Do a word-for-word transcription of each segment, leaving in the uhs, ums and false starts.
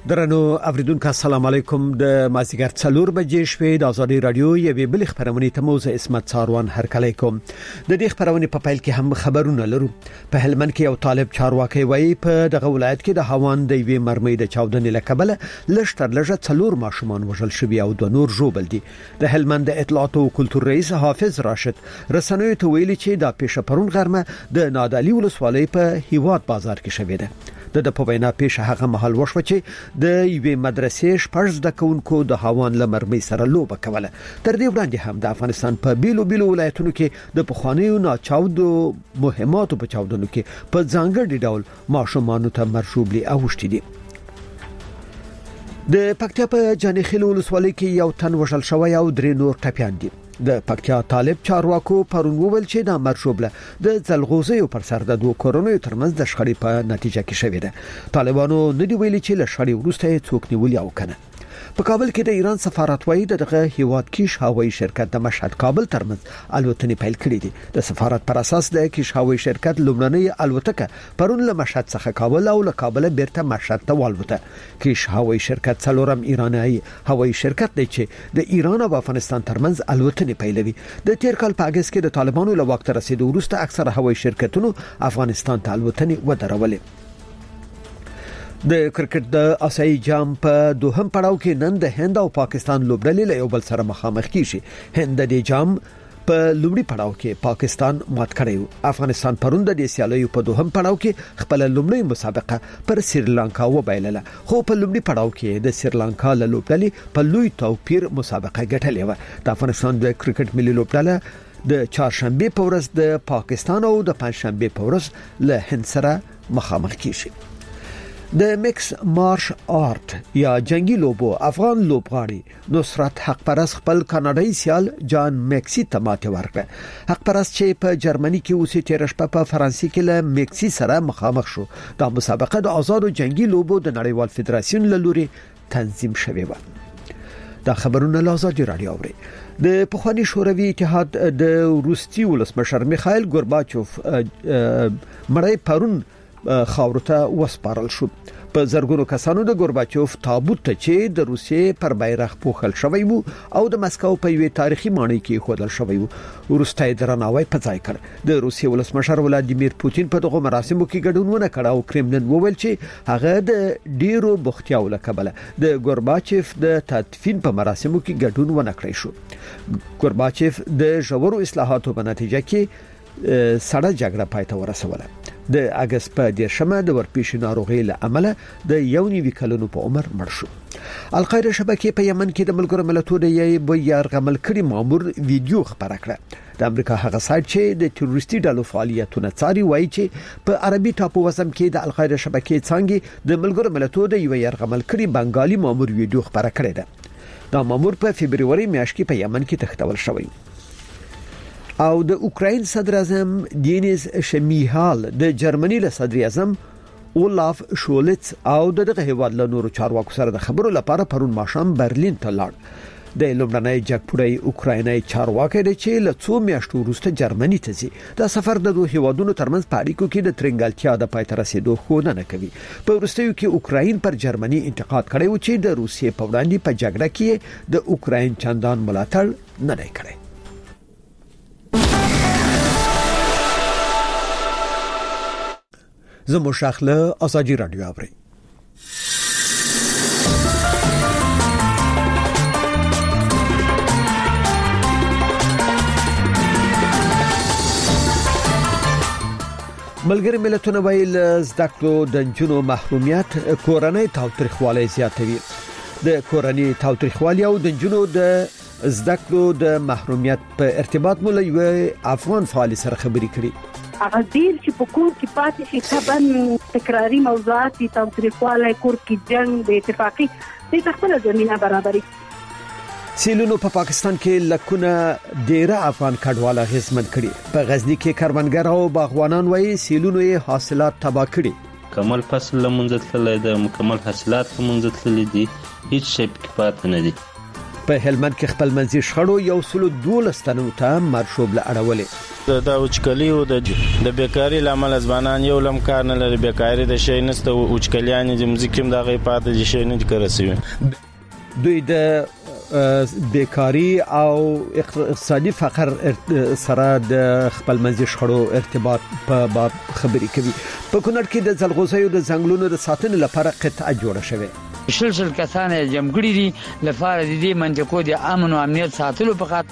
درنو اوریدونکو السلام علیکم د مازیګر څلور بجې شپې د ازادي رادیو یوې بل خبرونه ته موزه اسمت څاروان هرکلی کوم. د دې خبرونه په پیل کې هم خبرونه لرو. په هلمند کې یو طالب چارواکي وایي په دغه ولایت کې د هوان د یوې مرمۍ د چاودنې لکبله لشتر لږه څلور ماشومان وژل شوي او د نور ژوبل دي. د هلمند د اطلاعات او کلتور رئیس حافظ راشد رسنیو ته ویلي چې د پېښه پرون غرمه د نادعلي ولسوالۍ په هیواد بازار کې شوې ده. د په وینا پیښه هغه محل وشو چې د یوې مدرسې شپږ د کونکو د هوان لمرمۍ سره لوبه کوله. تر دې وړاندې هم د افغانستان په بیلو بیلو ولایتونو کې د پخوانیو ناچاودو مهماتو په چاودنو کې په ځانګړي ډول ماشومانو ته مرشوبلي اوښتي دي. د پکتیا په جانخیل ولسوالۍ کې یو تن وژل شوی او درې نور ټپیان دي. د پکتیا طالب چارواکو پرون وویل چې د مرشوبله د ځلغوزیو پر سر د دوه کورونو ترمنځ د شخړې په نتیجه کې شوې ده. طالبانو ندی ویلي چې له شخړې وروسته څوک نیولي او کنه. په کابل کې د ایران سفارت وایي دغه هیواد کې هوایي شرکت د مشهد کابل ترمنځ الوتنې پیل کړې دي. د سفارت پر اساس د کیش هوایي شرکت لومړنۍ الوتکه پرون له مشهد څخه کابل او له کابل بیرته مشهد ته والوته. کیش هوایي شرکت څلورم ایرانی هوایي شرکت دی چې د ایران او افغانستان ترمنځ الوتنې پیلوي. د تیر کال په اگست کې د طالبانو له وخت رسیدو وروسته اکثره هوایي شرکتونو افغانستان ته الوتنې ودرولې. د کرکټ د آسیایي جام په دوهم پړاو کې نن د هند او پاکستان لوبډلې له یو بل سره مخامخ کیږي. هند د جام په لومړي پړاو کې پاکستان مات کړی. افغانستان پرون د سیالیو په دوهم پړاو کې خپل لومړی مسابقه پر سریلانکا وبایلله، خو په لومړي پړاو کې د سریلانکا له لوبډلې په لوی توپیر مسابقه ګټلې و. د افغانستان د کرکټ ملي لوبډله د چهارشنبه په ورځ د پاکستان او د پنځشنبه په ورځ له هند سره مخامخ کیږي. د میکس مارش آرت یا جنگی لوبو افغان لوبغاړي نصرت حق پرست خپل کاناډایي سیال جان میکسی ته ماته ورکړه. حق پرست چې په جرمني کې اوسې تیر شپه په فرانسې کې له میکسی سره مخامخ شو. دا مسابقه د آزادو جنگی لوبو د نړیوال فدراسیون له لوري تنظیم شوې و. دا خبرونه له ازادي رادیو اوري. د پخوانی شوروي اتحاد د روسي ولسمشر میخائیل گورباچوف مړی پرون خاورته وسپارل شو. په زرګونو کسانو د گورباچوف تابوت ته چې د روسیې پر بیرغ پوښل شوی وو او د مسکو په یوې تاریخي ماڼۍ کې خودل شوی وو ورسته درناوی په ځای کړ. د روسیې ولسمشر ولادیمیر پوتین په دغه مراسمو کې ګډون ونه کړ او کرملین وویل چې هغه د ډیرو بختیاو لکبله د گورباچوف د تدفین په مراسمو کې ګډون ونه کړی شو. گورباچوف د ژورو اصلاحاتو په نتیجه کې سړه جګړه پای ته ورسوله. د اگست په دیرشمه د ورپېښې ناروغۍ له امله د یو نوي کلونو په عمر مړ شو. القاعده شبکې په یمن کې د ملګرو ملتونو یې یرغمل کړي مامور ویډیو خبره کړه. د امریکا هغه سایت چې د تروریستي ډلو فعالیتونه څاري وایي چې په عربي ټاپو وزم کې د القاعده شبکې څنګه د ملګرو ملتونو د یو یرغمل کړي بنگالي مامور ویډیو خبره کړې ده. دا مامور په فبرवरी میاشت کې په یمن کې تښتول شوی او د اوکراین صدر اعظم دینیز شمیهال د جرمنی له صدر اعظم اولاف شولټس او دغه هیواد له نورو چارواکو سره د خبرو لپاره پرون ماښام برلین ته لاړ. د لومړنۍ جګپوړی اوکراینای چارواکي د چې له څو میاشتو وروسته جرمني ته ځي. دا سفر د دوه هیوادونو ترمنځ په اړیکو کې د ترنګلتیا د پای ته رسیدو ښودنه کوي. په وروستیو کې اوکراین پر جرمني انتقاد کړی و چې د روسیې په وړاندې په جګړه کې د اوکراین چندان ملاتړ نه دی کړی. زمو شاخله ازادي رادیو اوري. ملګری ملتونه ویل زده کړو د جنونو محرومیت کورنۍ تاوتریخوالی زیاتوي. د کورنۍ تاوتریخوالی او د جنونو د زده کړو د محرومیت په ارتباط مو له یو افغان فعال سره خبرې کړې. هغه ډیر چې په کور کې پاتې شي طبعا تکراری موضوعات دي، تاوتریخوالی، کور کې جنگ، د اتفاقی د خپل زمينه برابرۍ. سیلونو په پاکستان کې لکونه ډیره افغان کډواله هیڅمن کړي. په غزنی کې کروندګر او باغوانان وایي سیلونو یې حاصلات تباہ کړي. کمل فصل لمنځ تللی د مکمل حاصلات لمنځ تللی دي، هیڅ شی پکې پاتې نه دي. په هلمند کې خپل منځي شخړو یو سلو دولس تنو ته مرشوب له اړولې. د وچکلي او د بیکاری لامل ځوانان یو لم کار نه لري، بیکاری د شي نسته، وچکلیان د مزکیم د غي پاتې شي نه کړسوي. دوی د بیکاری او اقتصادي فقر سره د خپل منځي شخړو ارتباط په باب خبري کوي. په کونړ کې د ځلغوزیو د ځنګلونو د ساتنې لپاره قطعه جوړه شوې. شل شل کسان جمګړي دي لپاره د دې منطقو د امن او امنیت ساتلو په خاطر.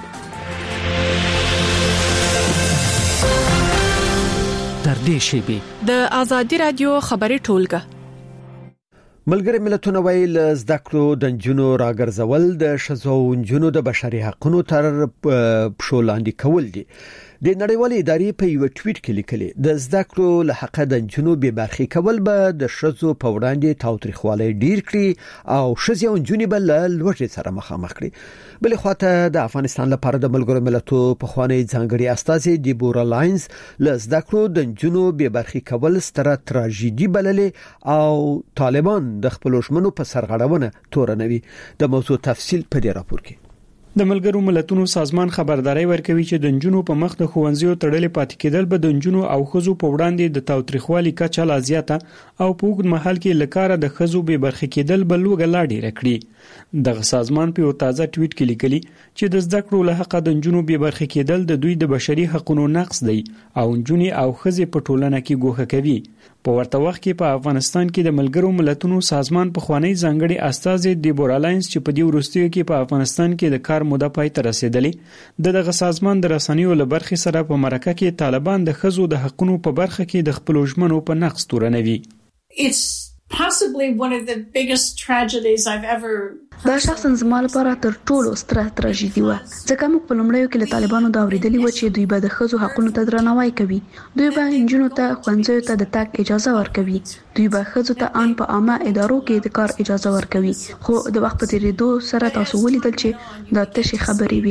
تر دې شی د آزادي رادیو خبري ټولګه. ملګری ملتونه ویل زده کړو د جنونو راګرځول د شذو جنونو د بشري حقوقو تر پښو لاندې کول دي. د نړیوالې ادارې په یو ټویټ کې لیکلي د زده کړو له حق د جنونو به برخې کول به د شذو په وړاندې تاوتریخوالي ډیر کړي او شذو جنونو بل لوړ سره مخامخ کړي. بل خواته د افغانستان لپاره د ملګرو ملتو په خوانی ځانګړي استازي دیبورا لاینز له زده کړو د جنونو به برخې کول ستره تراژیدي بللې او طالبان د خپل ژمنو په سرغړونه تورنوي. د موضوع تفصیل په دې راپور کې. د ملګرو ملتونو سازمان خبرداري ورکوي چې د نجونو په مخ د ښوونځیو تړلې پاتې کېدل به د نجونو او ښځو په وړاندې د تاوتریخوالي کچه لا زیاته او په اوږد مهال کې لکاره د ښځو به برخې کېدل بل لوګه لا ډیره کړي. دغه سازمان په یو تازه ټویټ کې لیکلي چې د زده کړو له حق د نجونو به برخې کېدل د دوی د بشري حقوقو نقض دی او نجونې او ښځې په ټولنه کې ګوښه کوي. په ورته وخت کې په افغانستان کې د ملګرو ملتونو سازمان په خوانی ځانګړي استازي دیبورا لاینز چې په دې وروستیو کې په افغانستان کې د کار موده پای ته رسیدلې د دغه سازمان د رسنیو له برخې سره په مرکه کې طالبان د ښځو د حقوقو په برخه کې د خپل ژمنو په نقض تورنوي. Possibly one of the biggest tragedies I've ever دا شخصا زما لپاره تر ټولو ستره تراژیدي و ځکه موږ په لومړیو کې له طالبانو دا اوریدلي و چې دوی به د ښځو حقوقو ته درناوی کوي، دوی به نجونو ته ښوونځیو ته د تګ اجازه ورکوي، دوی به ښځو ته ان په عامه ادارو کې د کار اجازه ورکوي. خو د وخت په تیریدو سره تاسو ولیدل چې دا تشې خبرې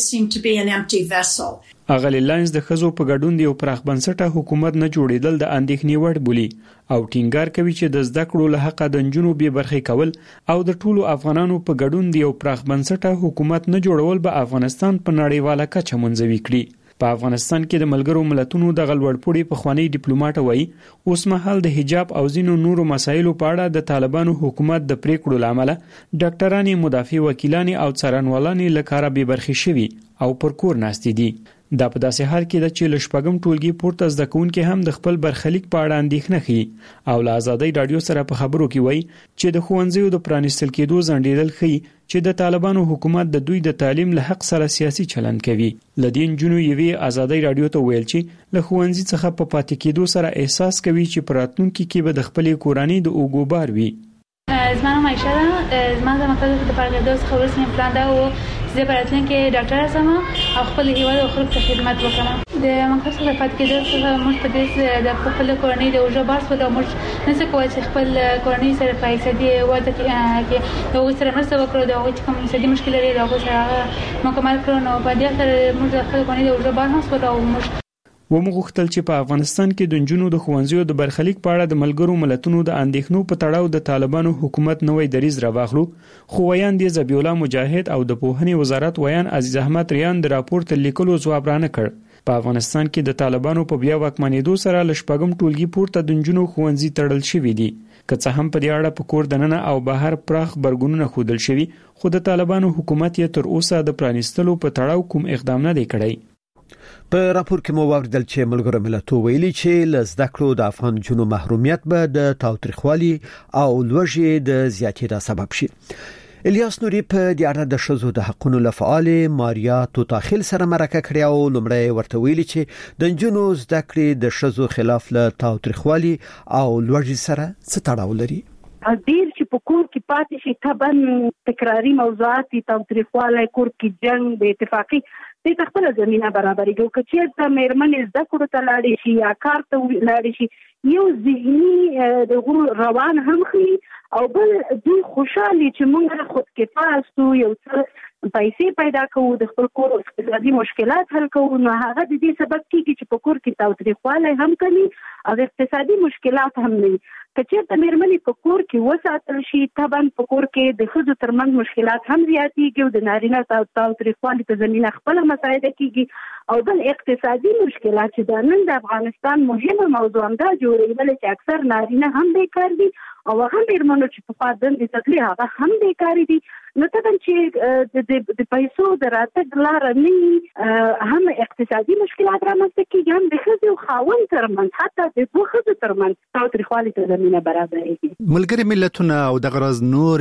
وي. اغلی لاینز د ښځو په ګډون د یو پراخ بنسټه حکومت نه جوړیدل د اندېښنې وړ بولي او ټینګار کوي چې د زده کړو له حق د نجونو به برخې کول او د ټولو افغانانو په ګډون د یو پراخ بنسټه حکومت نه جوړول به افغانستان په نړیواله کچه منځوي کړي. په افغانستان کې د ملګرو ملتونو د غلوړپوړي په خوانی ډیپلوماټ وایي اوس مهال د حجاب او ځینو نورو مسایلو په اړه د طالبانو حکومت د پریکړو لامل ډاکټرانو، مدافع وکیلان او څارنوالان له کاره به برخې شوي او پر کور ناست دي. دا په داسې حال کې د چې لشپګم ټولګي پورته زده کوونکي هم د خپل برخلیک په اړه اندېښنه ښيي او له آزادۍ رادیو سره په خبرو کې وایي چې د ښوونځیو د پرانیستل کېدو ځنډېدل ښيي چې د طالبانو حکومت د دوی د تعلیم له حق سره سیاسي چلند کوي. لدین جنو یوې آزادۍ رادیو ته ویل چې له ښوونځي څخه په پاتې کېدو سره احساس کوي چې په راتلونکي کې به د خپلې کورنۍ د اوږو بار وي. زما نوم عایشه ده، زما د مقصد د فارغېدو څخه وروسته پلان دا و چې زه په راتلونکي کې ډاکټره شم او خپل هېواد او خلکو ته خدمت وکړم. د مقصد څخه پاتې کېدو څخه موږ په دې د خپل کورنۍ د اوږو بار شو او موږ نشو کولی چې خپل کورنۍ سره په اقتصادي وده کې د هغوی سره مرسته وکړو، د هغوی چې کوم اقتصادي مشکل لري د هغوی سره مکمل کړو. نو په دې سره موږ د خپل کورنۍ د اوږو بار هم شو او موږ ومغوښتل چې په افغانستان کې د نجونو د ښوونځیو د برخلیک په اړه د ملګرو ملتونو د اندېښنو په تړاو د طالبانو حکومت نوې دریځ راواخلو. خو ویان دي ذبیح الله مجاهد او د پوهنې وزارت ویان عزیز احمد ریان د راپور ته لیکلو ځواب رانه کړ. په افغانستان کې د طالبانو په بیا واکمنېدو سره لشپګم ټولګي پورته د نجونو ښوونځي تړل شوي دي. که څه هم په دې اړه په کور دننه او بهر پراخ برګونونه ښودل شوي، خو د طالبانو حکومت یې تر اوسه د پرانیستلو په تړاو کوم اقدام نه دی کړی. په راپور کې مو واوریدل چې ملګرو ملتونو ویلي چې له زده کړو د افغان جنونو محرومیت به د تاوتریخوالي او لوږې د زیاتېدو سبب شي. الیاس نوري په دې اړه د شذو د حقوقو لفعال ماریا توتاخیل سره مرکه کړې او لومړی ورته ویلي چې د جنونو زده کړې د شذو خلاف له تاوتریخوالي او لوږې سره څه تړاو لري. ډیر چې په کور کې پاتې شي طبعا تکراری موضوعات تاوتریخوالی، کور کې جنگ، بې اتفاقي دې خپل زمينه برابرېږي. که چېرته مېرمنې زده کړو ته لاړې شي یا کار ته لاړې شي، یو ذهني د روان هم خي او بل دوی خوشالي چې موږ خود کفایه یو څه پیسې پیدا کوو د خپل کور اقتصادي مشکلات حل کوو نو هغه د دې سبب کیږي چې په کور کې تاوتریخوالی هم کوي او اقتصادي مشکلات هم نه کچې د میرمنې په کور کې وساتل شي طبعا په کور کې د ښځو ترمنځ مشکلات هم زیاتېږي او د نارینه تاوتریخوالي په زمینه خپله مساعده کیږي او بل اقتصادي مشکلات چې د نن د افغانستان مهمه موضوع هم دا جوړېدلې چې اکثر نارینه هم بیکار دي او هغه میرمنو چې په خوا دندې تکلي هغه هم بیکاري دي نو طبعا چې د پیسو د راتګ لاره نه هم اقتصادي مشکلات رامنځته کیږي هم د ښځې او خاوند ترمنځ حتی د دوه ښځو ترمنځ تاوتریخوالي ته زمینه برابرېږي. ملګري ملتونه او د غرض نور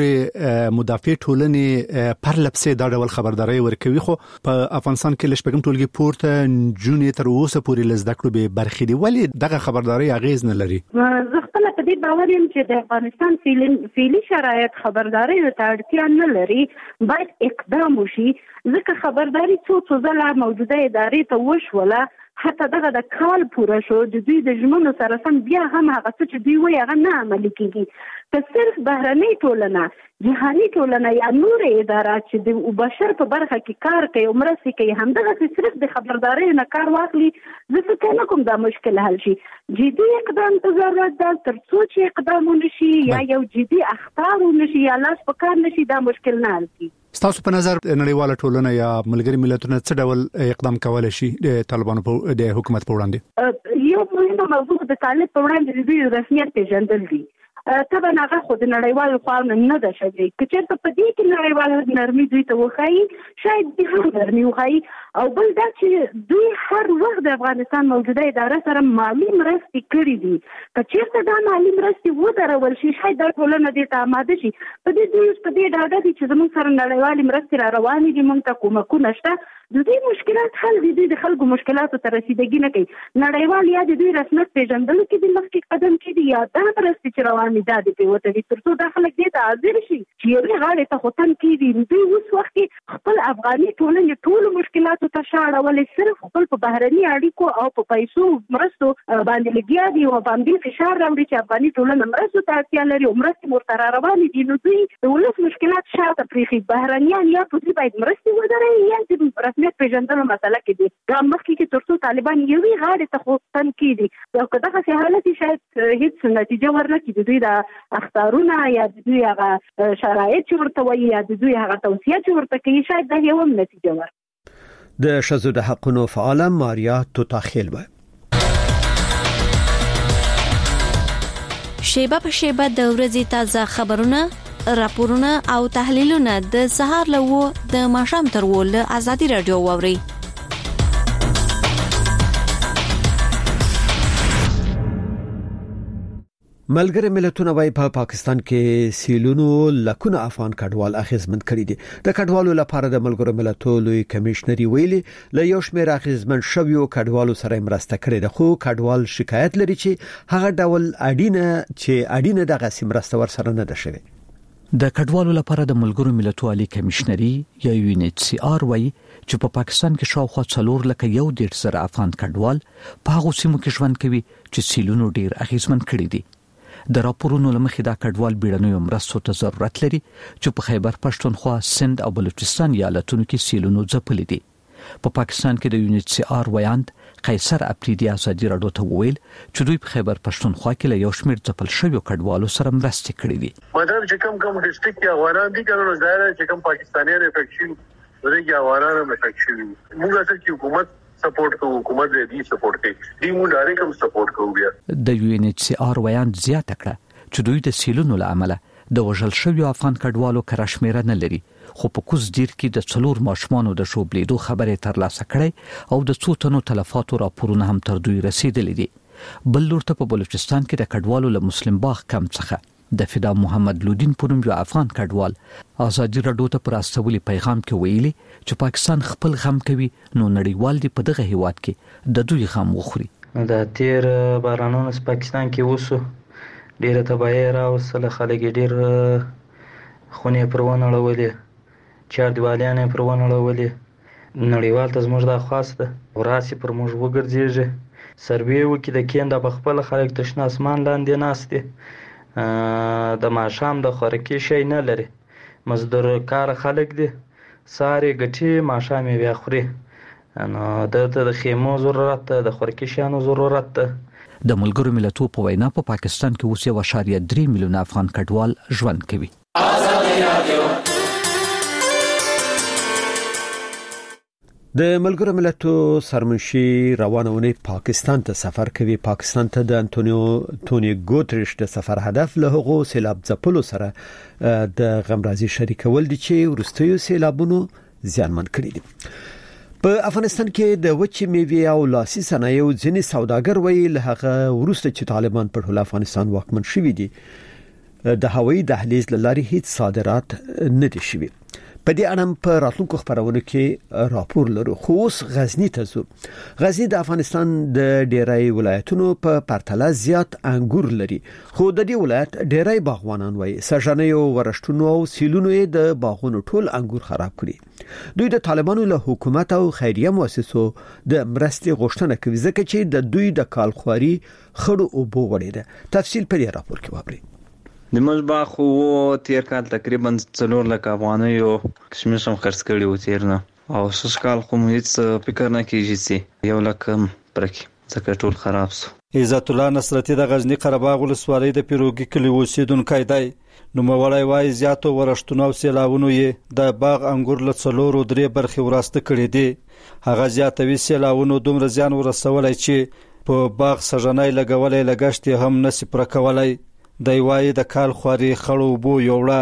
مدافع ټولنې پرله پسې دا ډول خبرداري ورکوي خو په افغانستان کې لږ پکې پورته جونې تر اوسه پورې لزده کړو به برخې دي ولی دغه خبرداري اغیز نه لري. زه خپل په دې باور یم چې د افغانستان فعلي شرایط خبرداري ته اړتیا نه لري باید اقدام وشي ځکه خبرداري څو څو ځله موجوده ادارې ته وشوله حتی دغه د کال پوره شو د دوی د ژمنو سره سم بیا هم هغه څه چې دوی وایي هغه نه عملي کیږي که صرف بهرنۍ ټولنه جهاني ټولنه یا نور ادارات چې د بشر په برخه کې کار کوي او مرستې کوي همدغه صرف د خبردارۍ نه کار واخلي زه فکر نه کوم دا مشکل حل شي. جدي اقدام ته ضرورت ده تر څو چې اقدام ونشي یا یو جدي اخطار ونشي یا لاس په کار نشي دا مشکل نه حل کیږي. ستاسو په نظر نړیواله ټولنه یا ملګري ملتونه څه ډول اقدام کولای شي د طالبانو په د حکومت په وړاندې؟ یو مهمه موضوع د طالب په وړاندې د دوی رسمیت پیژندل دي. طبعا هغه خو د نړیوالو خوا نه ده شوی که چېرته په دې کې نړیواله نرمي دوی ته وښایي شاید دوی هم نرمي وښایي او بل دا چې دوی هر وخت د افغانستان موجوده اداره سره مالي مرستې کړي دي که چېرته دا مالي مرستې ودرول شي شاید دا ټولنه دې ته اماده شي. په دې دوی په دې ډاډه دي چې زموږ سره نړیوالې مرستې را روانې دي موږ ته کومکونه شته د دوی مشکلات حل دي دوی د خلکو مشکلاتو ته رسیدګي نه کوي. نړیوال یا د دوی رسمیت پیژندلو کې د مخکې قدم کېږي یا دا مرستې چې روانې دا د پیوته دي تر څو دا خلک دې ته حاضر شي چې یوې غاړې ته خو تن کېږي دوی اوس وخت کې خپل افغاني ټولنې ټولو مشکلاتو ته شا اړولې صرف خپل په بهرني اړیکو او په پیسو مرستو باندې لګیا دي او باندې فشار راوړي چې افغاني ټولنه مرستو ته اړتیا لري او مرستې ورته را روانې دي نو دوی د ولس مشکلات شاته پرېښي بهرنیان یا په دوی باید مرستې ودروي یا د رسمیت پیژندلو مسله کې دي دا مخکې کې تر څو طالبان یوې غاړې ته خو تن کېږي او که دغسې حالت شاید هېڅ نتیجه ورنکړي د دوی د اختارونه یا د دوی هغه شرایط چې ورته وایي یا د دوی هغه توصیه چې ورته کوي شاید دا یو هم نتیجه ور د ښځو د حقونو فعاله ماریا توتاخیل و. شیبه په شیبه د ورځې تازه خبرونه راپورونه او تحلیلونه د سهار لوو د ماښام تر ول ازادي رادیو ووري. ملګری ملتونه وايي په پا پاکستان کې سیلونو لکونه افغان کډوال اخیزمن کړي دي. د کډوالو لپاره د ملګرو ملتونو لوی کمشنري ویلي له یو شمېر اخیزمن شویو کډوالو سره مرسته کړې ده خو کډوال شکایت لري چې هغه ډول اډینه چې اډینه دغه سیمرسته ور سره نه ده شوی. د کډوالو لپاره د ملګرو ملتونو عالی کمشنري یا یو ان ایچ سی آر وايي چې په پاکستان کې شاوخوا څلور لکه یو ډیر سره افغان کډوال په هغه سیمو کې ژوند کوي چې سیلونو ډیر اخیزمن کړي دي. د راپورونو لمخې دا کډوال بیړنیو مرستو ته ضرورت لري چې په خیبر پښتونخوا، سند او بلوچستان ایالتونو کې سیلونو ځپلي دي. په پا پاکستان کې د یو ان ایچ سی آر ویاند قیصر اپریدي ازادي راډیو ته وویل چې دوی په خیبر پښتونخوا کې له یو شمېر ځپل شویو کډوالو سره مرستې کړې دي. مطلب چې کوم کوم ډیسټریکټ کې افغانان دي کنه ظاهر چې کوم پاکستانیان افیکشن ورګي افغانان افیکشن موږ اصل کې حکومت سپورټ کوو حکومت دې سپورټ کوي دې موږ ډایرکټ هم سپورټ کوو. بیا د یو ان ایچ سی آر ویاند زیاته کړه چې دوی د سیلونو لامل د وژل شویو افغان کډوالو کرشمیره نه لري خو په کوز دیر کې د څلور ماشومانو د شوبلیدو خبره ترلاسه کړي او د څو تنو تلفاتو راپورونه هم تر دوی رسیدلي دي. بل لورته په بلوچستان کې د کډوالو له مسلم باغ کم څخه د فدا محمد لودین پونم یو افغان کډوال ازادي راډیو ته پر استولي پیغام کې ویلي چې پاکستان خپل غم کوي نو نړیوال دی په دغه هیواد کې د دوی غم وخوري. د تیر بارانونو په پاکستان کې وسو ډیره تباہي راوصله خلک ډیر خونې پرونه لولې چار دیوالیانې پرونه لولې نړیوال ته زموږ د خاصه وراسي پر موږ وګرځيږي سروي وکي د کیندا په خپل خلک تشنا اسمان لاندې ناشته د ماشام د خورکی شي نه لري مزدور کار خلک دي ساري ګټي ماښامې بیا خوري. نو د خیمو ضرورت ده، د خوراکي شیانو ضرورت ده. د ملګرو ملتونو په وینا په پا پاکستان کې اوس یو اشاریه درې میلیونه افغان کډوال ژوند کوي. د ملګرو ملتونو سرمنشي روانونه پاکستان ته سفر کوي. پاکستان ته د انټونیو تونی ګوتریش د سفر هدف له هغو سیلاب ځپلو سره د غمرازي شریکول دي چې ورستیو سیلابونو زیانمن کړي دي. په افغانستان کې د وچې میوې او لاسي صنایعو ځینې سوداګر وایي له هغه وروسته چې طالبان پر ټول افغانستان واکمن شوي دي د هوایي دهلیز لارې هیڅ صادرات نه دي شوي. په دې اړه په راتلونکو خبرونو کې راپور لرو. خو اوس غزنی ته ځو. غزنی د افغانستان د ډیری ولایتونو په پرتله زیات انګور لري، خو د دې ولایت ډیری باغوانان وایي سږنیو ورشتونو او سیلونو د باغونو ټول انګور خراب کړي. دوی د طالبانو له حکومت او خیریه مؤسسو د مرستې غوښتنه کوي ځکه چې د دوی د کالخواري خړو اوبو وړي ده. تفصیل په دې راپور کې واورئ. د مزبا خو تیر کال تقریبا څلور لک افغانیو کشمیر هم خرڅ کړي و تیر نه، او سس کال خو هیڅ فکر نه کیږي چې یو لک پرکی ځکه ټول خراب سو. عزت الله نصرتی د غزنی قره باغ ولسوالۍ د پیروګي کلی اوسیدونکی دی. نو مولای وای زیاتو ورشتونو او سیلاونو یې د باغ انګور له څلورو درې برخې وراسته کړي دي. هغه زیاتوي سیلاونو دومره زیان ورسولای چې په باغ سژنای لګولای لګشتي هم نسی پر کولای. د وای د کال خوري خړو بو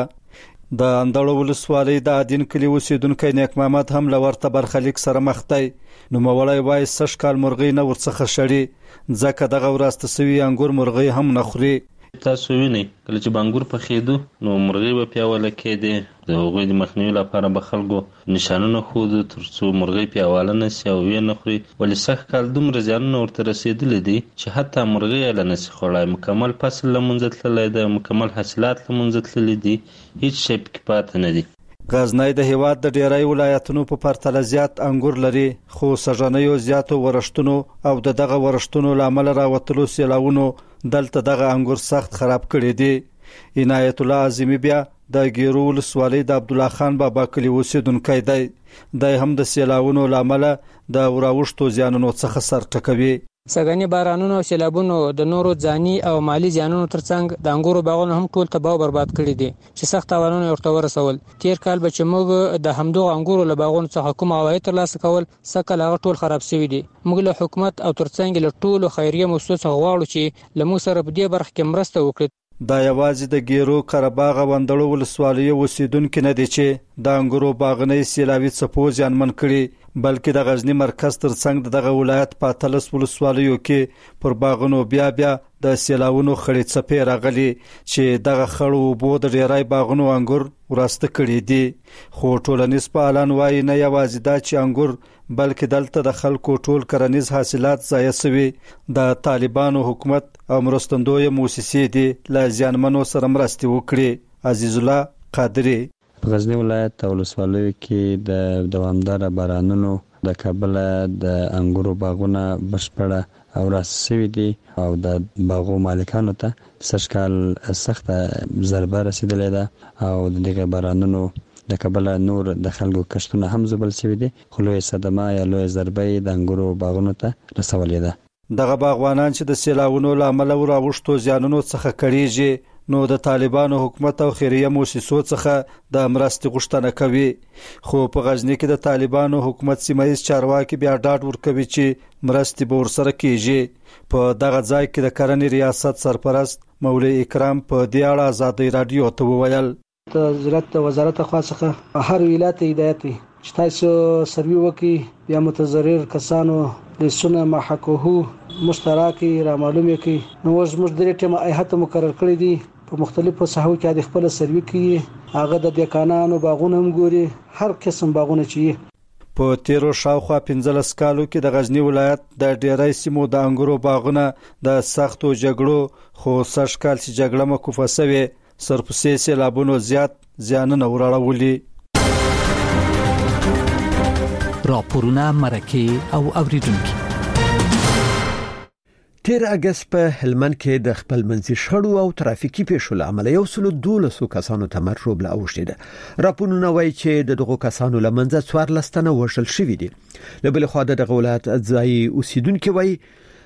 یوړه د اندړو ولسوالۍ د ادین کلی اوسیدونکو نیک محمد هم لورته برخلیک سره مخ دی. نو مولای وای سش کال مرغی نه ورڅخه شړي ځکه دغه وراسته سوي انګور مرغی هم نه خوري. تاسو وینئ کله چې بانګور پخېدو نو مرغۍ به پیاوله کېدې. د هغوی د مخنیوي لپاره به خلکو نشانونه ښودو تر څو مرغۍ پیاوله نه سي او ویې نه خوري. ولې سږ کال دومره زیانونه ورته رسېدلي دي چې حتی مرغۍ یې له نسي خوړی. مکمل فصل له منځه تللی ده، مکمل حاصلات له منځه تللي دي، هیڅ شی پکې پاته نه دي. غزنی د هیواد د ډیری ولایتونو په پرتله زیات انګور لري، خو سږنیو زیاتو ورشتونو او د دغه ورشتونو لامل راوتلو سیلاونو دلته دغه انګور سخت خراب کړي دي. عنایت الله اعظمي بیا د ګیرو ولسوالۍ د عبد الله خان بابا کلی اوسیدونکی دی. د هم د سیلاونو لامل د وراوښتو زیانونو څخه سر ټکوي. سګنی بارانونو او سیلابونو د نورو ځاني او مالی زیانونو ترڅنګ د انګورو باغونو هم ټول تباہ او برباد کړي دي چې سخت تاوانونه ورته ورسول. تیر کال به چې موږ د همدغه انګورو له باغونو څخه کوم عواید ترلاسه کول سکه هغه ټول خراب شوي دي. موږ له حکومت او ترڅنګ له ټولو خیریه مؤسسو څخه غواړو چې له موږ سره په دې برخه کې مرسته وکړي. دا یوازې د ګیرو قرهباغ وندړو ولسوالۍ اوسیدونکو نه دي چې د انګورو باغنۍ سیلاوي څپو ځانمن کړي، بلکې د غزنی مرکز ترڅنګ دغه ولایت په اتلس ولسوالیو کې پر باغونو بیا بیا د سیلاونو خړې څپې راغلي چې دغه خړو بو د ډیرای باغونو انګور وراسته کړي دي. خو ټولنیز فعالان وایي نه یوازې دا چې انګور بلکې دلته د خلکو ټول کرنیز حاصلات ضایع شوي. د طالبانو حکومت او مرستندوی موسسې دي له زیانمنو سره مرستې وکړي. عزیز الله قادری په غزنی ولایت او ولسوالیو کې د دوامدار بارانونو د کابل د انګورو باغونه بشپړه او راسوي دي او د باغو مالکانو ته سږکال سخته ضربه رسیدلې ده او د دغه بارانونو د کابل نور د خلکو کښتونه هم زبل شوي دي، خو لوی صدمه یا لوی ضربه د انګورو باغونو ته رسولې ده. دغه باغوانان چې د سیلاونو له امله وراوښتو زیانونو څخه کړيږي نو د طالبانو حکومت او خیریه مؤسسو څخه د مرستې غوښتنه کوي. خو په غزنی کې د طالبانو حکومت سیمایي چارواکي بیا ډاډ ورکوي چې مرستې به ورسره کیږي. په دغه ځای کې د کرنې ریاست سرپرست مولوی اکرام په دې اړه آزادۍ رادیو ته وویل د زراعت وزارت خاصه هر ولایت هدایت چې تاسو سروي وکي یا متضرر کسانو د سونه محققو مشترکي را معلومه کی نو موږ د ټیم ایهات مقرر کړی دي په مختلفو ساحو کې د خپل سروي کوي، هغه د دکانانو باغونه هم ګوري، هر قسم باغونه چي. په تیرو شاوخوا پنځلس کالو کې د غزنی ولایت د ډیری سیمو د انګورو باغونه د سختو جګړو خو سږ کال چې جګړه موقوفه شوه سرپسې سیلابونو زیات زیانونه وراړولي. راپورونه مرکه او اوریدونکو تیر اگست په هلمند کې د خپل منځي شخړو او ترافیکي پیښو لامل یو سل دولسو کسانو ته مرګ ژوبله اوښتې ده. راپورونه وایي چې د دغو کسانو له منځه څوارلس تنه وژل شوي دي. له بلې خوا د دغه ولایت ځایي اوسیدونکي وایي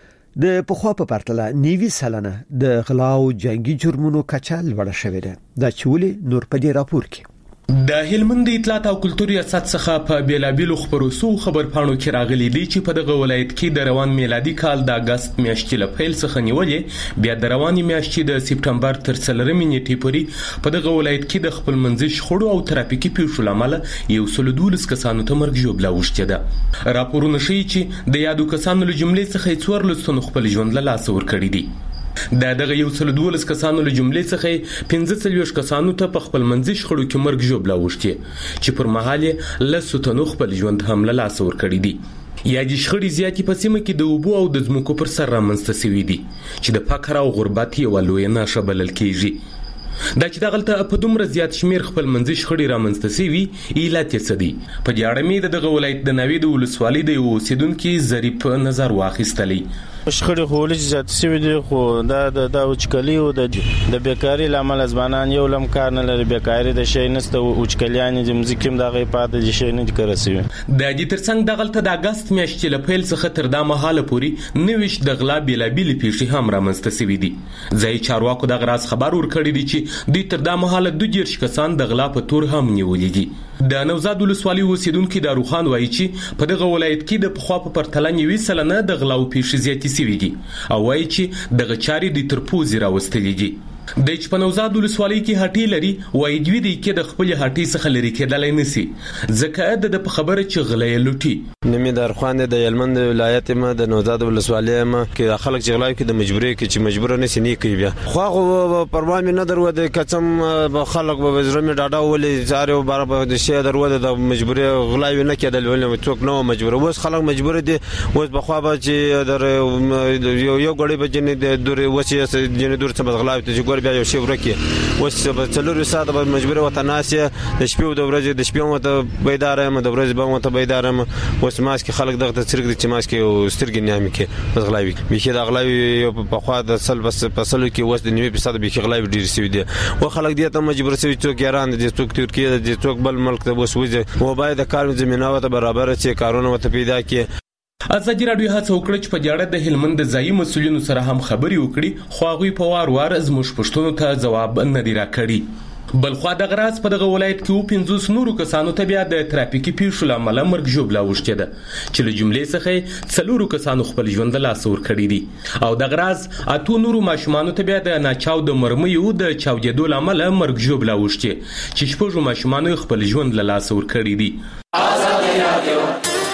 د پخوا په پرتله نیوي سلنه د غلا او جنگي جرمونو کچه لوړه شوې ده. دا چې ولې نور په دې راپور کې د هلمند اطلاعات او کلتور ریاست څخه په بیلابیلو خبرو خبرپاڼو کې راغلي دي چې په دغه ولایت کې د روان میلادي کال د اگست میاشتې له پیل څخه نیولې بیا د رواني میاشتې د سپټمبر تر څلورمې نیټې پورې په دغه ولایت کې د خپل منځي شخړو او ترافیکي پیښو لامل یو سل دولس کسانو ته مرګ ژوبله اوښتې ده. راپورونه ښیي چې د یادو کسانو له جملې څخه څوارلس تنو خپل ژوند له لاسه ورکړي دي. د دغه یو سل دولس کسانو له جملې څخه پنځه څلوېښت کسانو ته په خپل منځي شخړو کې مرګ ژوبله اوښتې چې پر مهال یې لسو تنو خپل ژوند هم له لاسه ورکړي دي. یا د شخړې زیاتې په سیمه کې د اوبو او د ځمکو پر سر رامنځته شوي دي چې د فقر او غربت یوه لویه نښه بلل کېږي. دا چې دغلته په دومره زیات شمیر خپل منځي شخړې رامنځته شوي علت یې څه دی؟ په دې اړه مې د دغه ولایت د ناوې د ولسوالۍ د یو اوسیدونکي ظریف نظر واخیستلی. شخړې خو ولې زیات شوي دي خو دا د وچکلي او د بیکاري له امله ځوانان یو لم کار نه لري. بیکاري د شی نسته او وچکلیانې د مځکې هم دغه پاتې دي شی نه دي کړی شوي. د دې ترڅنګ دغلته د اګست میاشتې له پیل څخه تر دا مهاله پورې نویشت د غلا بیلابیلې پیښې هم رامنځته شوي دي. ځایي چارواکو دغه راز خبر ورکړی دی چې دوی تر دا مهاله دوه دېرش کسان د غلا په تور هم نیولي دي. د نوزاد ولسوالۍ اوسیدونکي داروخان وایي چې په دغه ولایت کې د پخوا په پرتله نیوي سلنه د غلا او پیښې زیاتې شوي دي او وایي چې دغه چارې د تر پوزې راوستلې دي. د چې په نوزاد ولسوالۍ کې هټۍ لري وایي دوی د کې د خپل هټۍ څخه لري کېدلی نشي ځکه د په خبره چې غلا یې لوټي. نومې داروخان د هلمند ولایت ما د نوزاد ولسوالۍ ما کې خلک چې غلا کوي د مجبوري کې چې مجبور نه سي نه کوي بیا خو هغه پروا مې نه درو د کچم خلک به زرمې ډاډه ولې زارو بار به د شی درو د مجبوري غلا نه کېدل ولې څوک نو مجبور اوس خلک مجبور دي اوس بخوا به چې در یو غړي به جن د دور وسه جن دور څخه غلا ته بیا یو شی ورکی اوس په څلور ساعت به مجبور وته ناسه د شپې او د ورځې د شپې مته بیدار یم د ورځې به مته بیدار یم اوس ماسک خلک دغه څرګ چې ماسک او سترګې نیامي کې غلاوي به د غلاوي په خوا د سل بس په سلو کې اوس د نیمه په ساده به غلاوي ډیر سوي دي او خلک دې ته مجبور سوي چې ګران دي څوک ترکیه دي څوک بل ملک ته اوس وځي او باید د کار زمينه وته برابر چې کارونه وته پیدا کړي. ازادي راډیو هڅه وکړه چې په دې اړه د هلمند د ځایي مسؤلینو سره هم خبرې وکړي خو هغوی په وار وار زموږ پوښتنو ته ځواب نه دی راکړی. بل خوا دغه راز په دغه ولایت کې اووه پنځوس نورو کسانو ته بیا د ترافیکي پیښو له امله مرګ ژوبله اوښتې ده چې له جملې څخه څلورو کسانو خپل ژوند له لاسه ورکړي دي او دغه راز اتو نورو ماشومانو ته بیا د ناچاو د مرمیو د چاودېدو له امله مرګ ژوبله اوښتې چې شپږو ماشومانو خپل ژوند له لاسه ورکړي دي. ازادي راډیو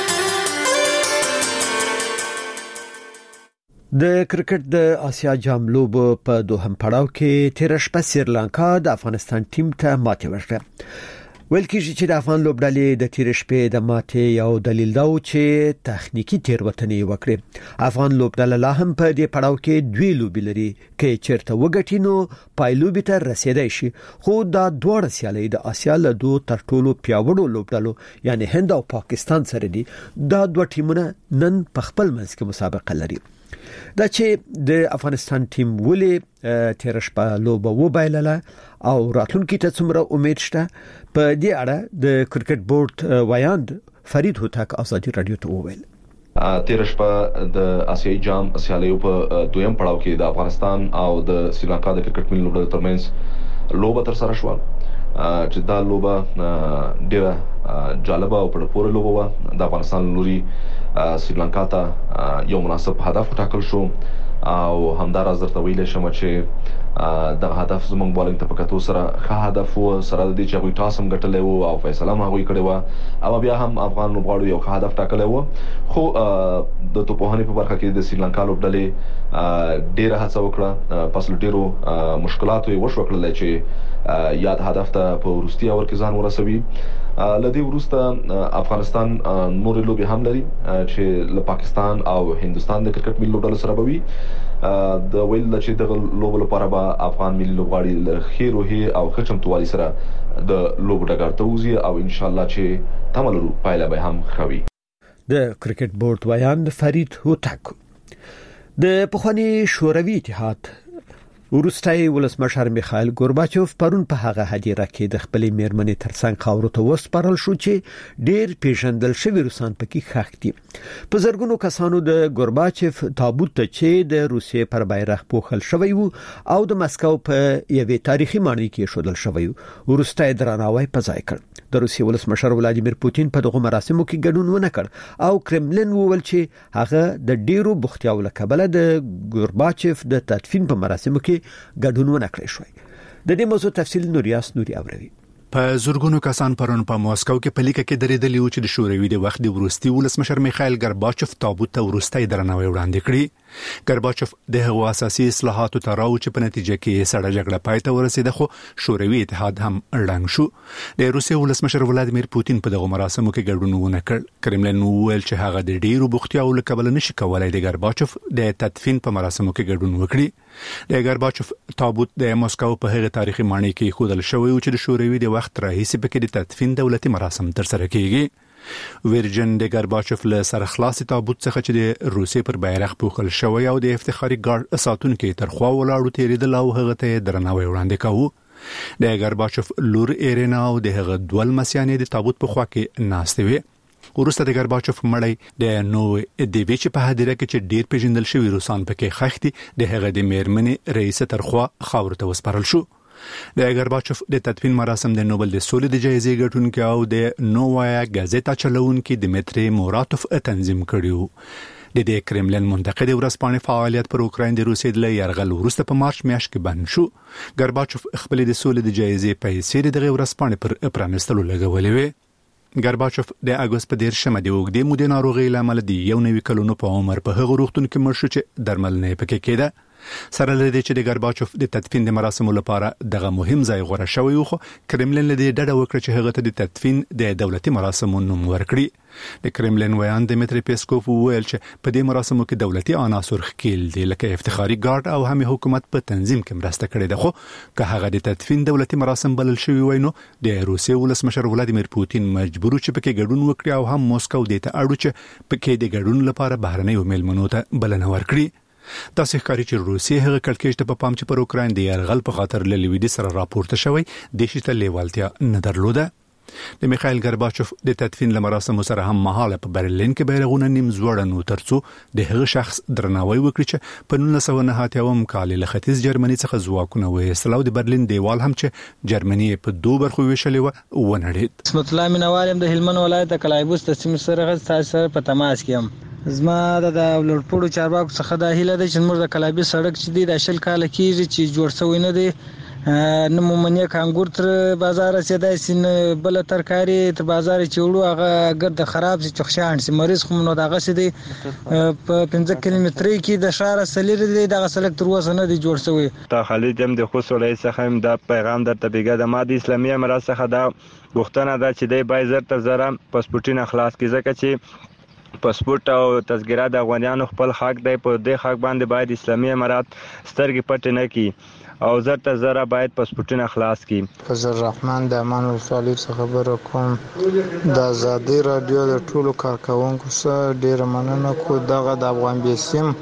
د کرکټ د آسیا جام لوبو په دوهم پړاو کې تیر شپه سریلانکا د افغانستان ټیم ته ماتې ورکړه. ویل کېږي چې د افغان لوبډلې د تیر شپې د ماتې یو دلیل دا و چې تخنیکی تیروتنې وکړې. افغان لوبډله لا هم په دې پړاو کې دوی لوبي لري کې چیرته وګټي نو پایلوبي ته رسیدای شي خو دا دوه سیالي د آسیا له دوه تر ټولو پیاوړو لوبډلو یعنی هند او پاکستان سره دي. دا دوه ټیمونه نن په خپل منځ کې مسابقه لري. دا چې د افغانستان ټیم ولې تیر شپه لوبه وبایلله او راتلونکي ته څومره امید شته په دې اړه د کرکټ بورډ ویاند فرید هوتک ازادي رادیو ته وویل. تیر شپه د آسیایي جام سیالیو په دویم پړاو کې د افغانستان او د سریلانکا د کرکټ ملي لوبډلو ترمنځ لوبه تر سره شوه چې دا لوبه ډیره جالبه او په پوره لوبه و. د افغانستان لوري سریلانکا ته یو مناسب هدف ټاکل شو او همدارس درته ویل شم چې د هدف زمونږ بالینګ ته په کتو سره ښه هدف و سره د دې چې هغوی ټاس هم ګټلی و او فیصله هم هغوی کړې وه او بیا هم افغان لوبغاړو یو ښه هدف ټاکلی و خو د توپوهنې په برخه کې د سریلانکا لوبډلې ډیره هڅه وکړه پس له ډیرو مشکلاتو یې وشوکړلی چې یاد هدف ته په وروستي اور کې ځان ورسوي. لدی وروسته افغانستان نور لوبي هم لري چې له پاکستان او هندستان د کرکټ ملي لوبډلو سره به وي. د ویل چې د لوبو لپاره به افغان ملي لوبغاړي له ښې روحي او ښه چمتووالي سره د لوبو ډګر ته وځي او ان شاء الله چې تمه لرو پایله به هم ښه وي. د کرکټ بورډ ویاند فرید هوتک. د پخوانی شوروي اتحاد وروستای ولسمشر میخائیل گورباچوف پرون په هغه هدیره کې د خپلې میرمنې ترڅنګ خاورو ته وسپارل شو چې ډیر پیژندل شوی روسان پکې ښخ دي. په زرګونو کسانو د گورباچوف تابوت ته چې د روسیې پر بیرغ پوښل شوی وو او د مسکو په یوې تاریخي ماڼۍ کې شودل شوی وو وروستای درناوی په ځای کړ. د روسیې ولسمشر ولادیمیر پوتین په دغه مراسمو کې ګډون ونه کړ او کرملین وویل چې هغه د ډیرو بوختیاو له کبله د گورباچوف د تدفین په مراسمو کې ګډون ونه کړی شوی. د دې موضوع تفصیل نوریاس نوري اوروي. په زورګونو کسان پرون په موسکو کې په لیکه کې درېدلی و چې د شوروي د وخت د وروستي ولسمشر میخائیل گورباچوف تابوت ته وروستي درناوی وړاندې کړی. گورباچوف د هغو اساسي اصلاحاتو تر راو چې په نتیجه کې سړه جګړه پای ته ورسېده خو شوروي اتحاد هم ړنګ شو. د روسیې ولسمشر ولادیمیر پوتین په دغه مراسمو کې ګډون ونه کړ. کرملین وویل چې هغه د ډیرو بوختیاو له کبله نشي کولای د گورباچوف د تدفین په مراسمو کې ګډون وکړي. د گورباچوف تابوت د موسکو په هغه تاریخي ماڼۍ کې خودل شوی و چې د شوروي د وخت راهیسې پکې د تدفین دولتي مراسم ترسره کیږي. ورجن د گورباچوف له سرخلاصي تابوت څخه چې د روسیې پر بیرغ پوښل شوی او د افتخاري ګارد ساتونکو ترخوا ولاړو تیریدل او هغه ته درناوی وړاندې کاوه. د گورباچوف لور ایرینا او د هغه دوه لمسیانې د تابوت په خوا کې ناستې وې. وروسته د گورباچوف مړی د نو د ویچ په هدیره کې چې ډیر پیژندل شوی روسان پکې ښخ دي د هغه د میرمنې رئیس ترخوا خاور ته وسپارل شو. د گورباچوف د تدفین مراسم د نوبل د سولې د جایزې ګټونکو او د نووایا غازټا چلوونکو دمیتری موراتوف تنظیم کړیو. د دې کرملین منتقد ورځپاڼې فعالیت پر اوکراین د روسیې د یرغل وروسته په مارچ میاشت کې بند شو. گورباچوف خپل د سولې د جایزې پیسې د ورځپاڼې پر پرانستلو لګولې وې. گورباچوف د اگست په دیرشمه د وګړي مودې ناروغي لامل دی یو نوي کلونو په عمر په هغه روغتون کې مړ شو چې درمل نه پکې کېده. سره لدی چې د گورباچوف د تدفین د مراسمو لپاره دغه مهم ځای غوړه شوی و خو کرملین لدی ډډه وکړه چې هغه ته د تدفین د دولتي مراسمو نوم ورکړي. د کرملین ویان دمیتری پیسکوف وویل چې په دې مراسمو کې دولتي عناصر ښکیل دي لکه افتخاري ګارد او هم حکومت په تنظیم کې مرسته کړې ده خو که هغه د تدفین دولتي مراسم بلل شوی وای نو د روسیې ولسمشر ولادیمیر پوتین مجبور چې پکې ګډون وکړي او هم موسکو د ته اړو چې پکې د ګډون لپاره بهرنۍ میلمنو ته بلنه ورکړي. تاسو ښکاري چې روسیې هغه کلکېش ته په پام چې پر اوکراین د یرغل په خاطر له لویدي سره راپورته شوی د شته لیوالتیا نه درلوده. د میخائیل گورباچوف د تدفین لمراسمو سره هم مهاله په برلین کې بیرغونه نیم زوړنو ترڅو د هغه شخص درناوی وکړي چې په نولس سوه نه اتیا کال له ختیځ جرمني څخه ځواکونه وایستل او د برلین دیوال هم چې جرمني په دوه برخو ویشلې و ونړېد. بسم الله منوالم د هلمند ولایت د کلایبوس تسمیر سره غږ سره په تماس کې یم. زما د لوړپوړو چارواکو څخه د هیله ده چې موږ د کلابي سړک چې دی د شل کال کېږي چې جوړ شوی نه دی نه مومنیا کانګور تر بازار رسیدای سین بل ترکاری تر بازار چوړو هغه ګرد خراب سي چخشان سي مریض خو نو دغه سي دی په پنځه کیلومتري کې د شهر سلیر دی دغه سړک تر اوسه نه دی جوړ شوی. تا خالد هم د خصوصي څخه د پیغام در تبیګه د ماده اسلامي امارات څخه دا غوښتنه ده چې د بای زر تر زره پاسپورتونه خلاص کړي ځکه چې پاسپورت او تذکره د افغانانو خپل حق دی. په دې حق باندې باید اسلامي امارات سترګې پټ نه کړي او زر تر زره باید پاسپورتونه خلاص کړي. فضل الرحمن د امان ولسوالۍ څخه خبره کوم. د ازادي رادیو د ټولو کارکونکو سره ډیر مننه کو دغه د افغان بیسیم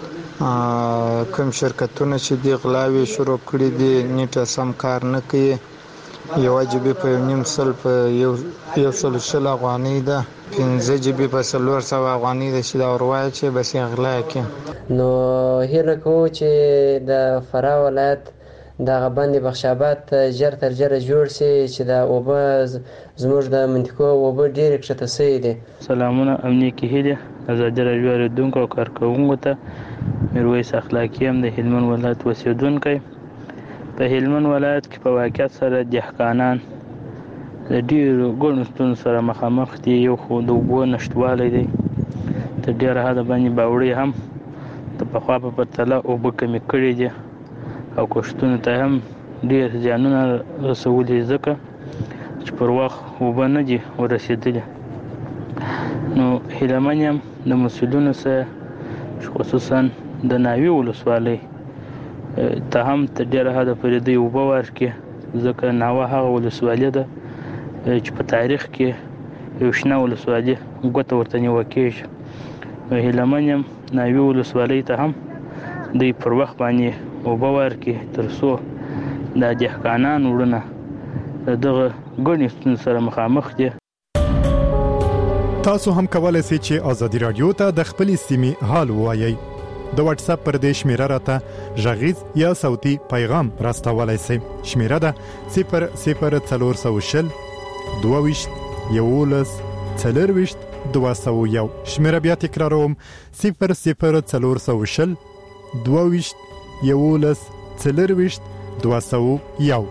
کوم شرکتونه چې دی غلاوي شروع کړي دي نیټه سم کار نه کوي. یو جیبي په نیم سل په یو یو سل شل افغانۍ ده پنځه جیبي په څلور سوه افغانۍ ده چې دا وروایي چې بس یې غلا کړي. نو هیله کوو چې د فراه ولایت دغه بند بخشابات ژر تر ژره جوړ شي چې د اوبه زموږ د منطقو اوبه ډېرې کښته سوي دي. سلامونه امنیکي هیلې ازادي راډیو اورېدونکو او کارکوونکو ته میرویس اخلاقي هم د هلمند ولایت اوسېدونکی. په هلمند ولایت کې په واقعیت سره دهقانان د ډېرو ګڼو ستونزو سره مخامخ دي. یو خو د اوبو نشتوالی دی، تر ډېره حده باندې باوړۍ هم د پخوا په پرتله اوبه کمې کړي دي او کښتونو ته هم ډېر زیانونه رسولي ځکه چې پر وخت اوبه نه دي ورسېدلي. نو هیله من یم د مسؤلینو سره خصوصا د ناوې ولسوالۍ ته هم تر ډېره حده پورې دوی اوبه ورکړي ځکه ناوه هغه ولسوالي ده چې په تاریخ کې یو شنه ولسوالي ګوته ورته نیول کېږي. هیلمن یم ناوې ولسوالۍ ته هم دوی پر وخت باندې اوبه ورکړي تر څو دا دهقانان وروڼه دغه ګڼې ستونزې سره مخامخ دي. تاسو هم کولای شئ چې ازادي رادیو ته د خپلې سیمې حال ووایئ. د واتس اپ پر دې شمیره راته غږیز یا صوتي پیغام راستولای شئ. شمیره ده صفر صفر څلور سوه شل دوه ویشت یولس څلور ویشت دوه سوه یو. شمیره بیا تکراروم صفر صفر څلور سوه شل دوه ویشت یولس څلور ویشت دوه سوه یو.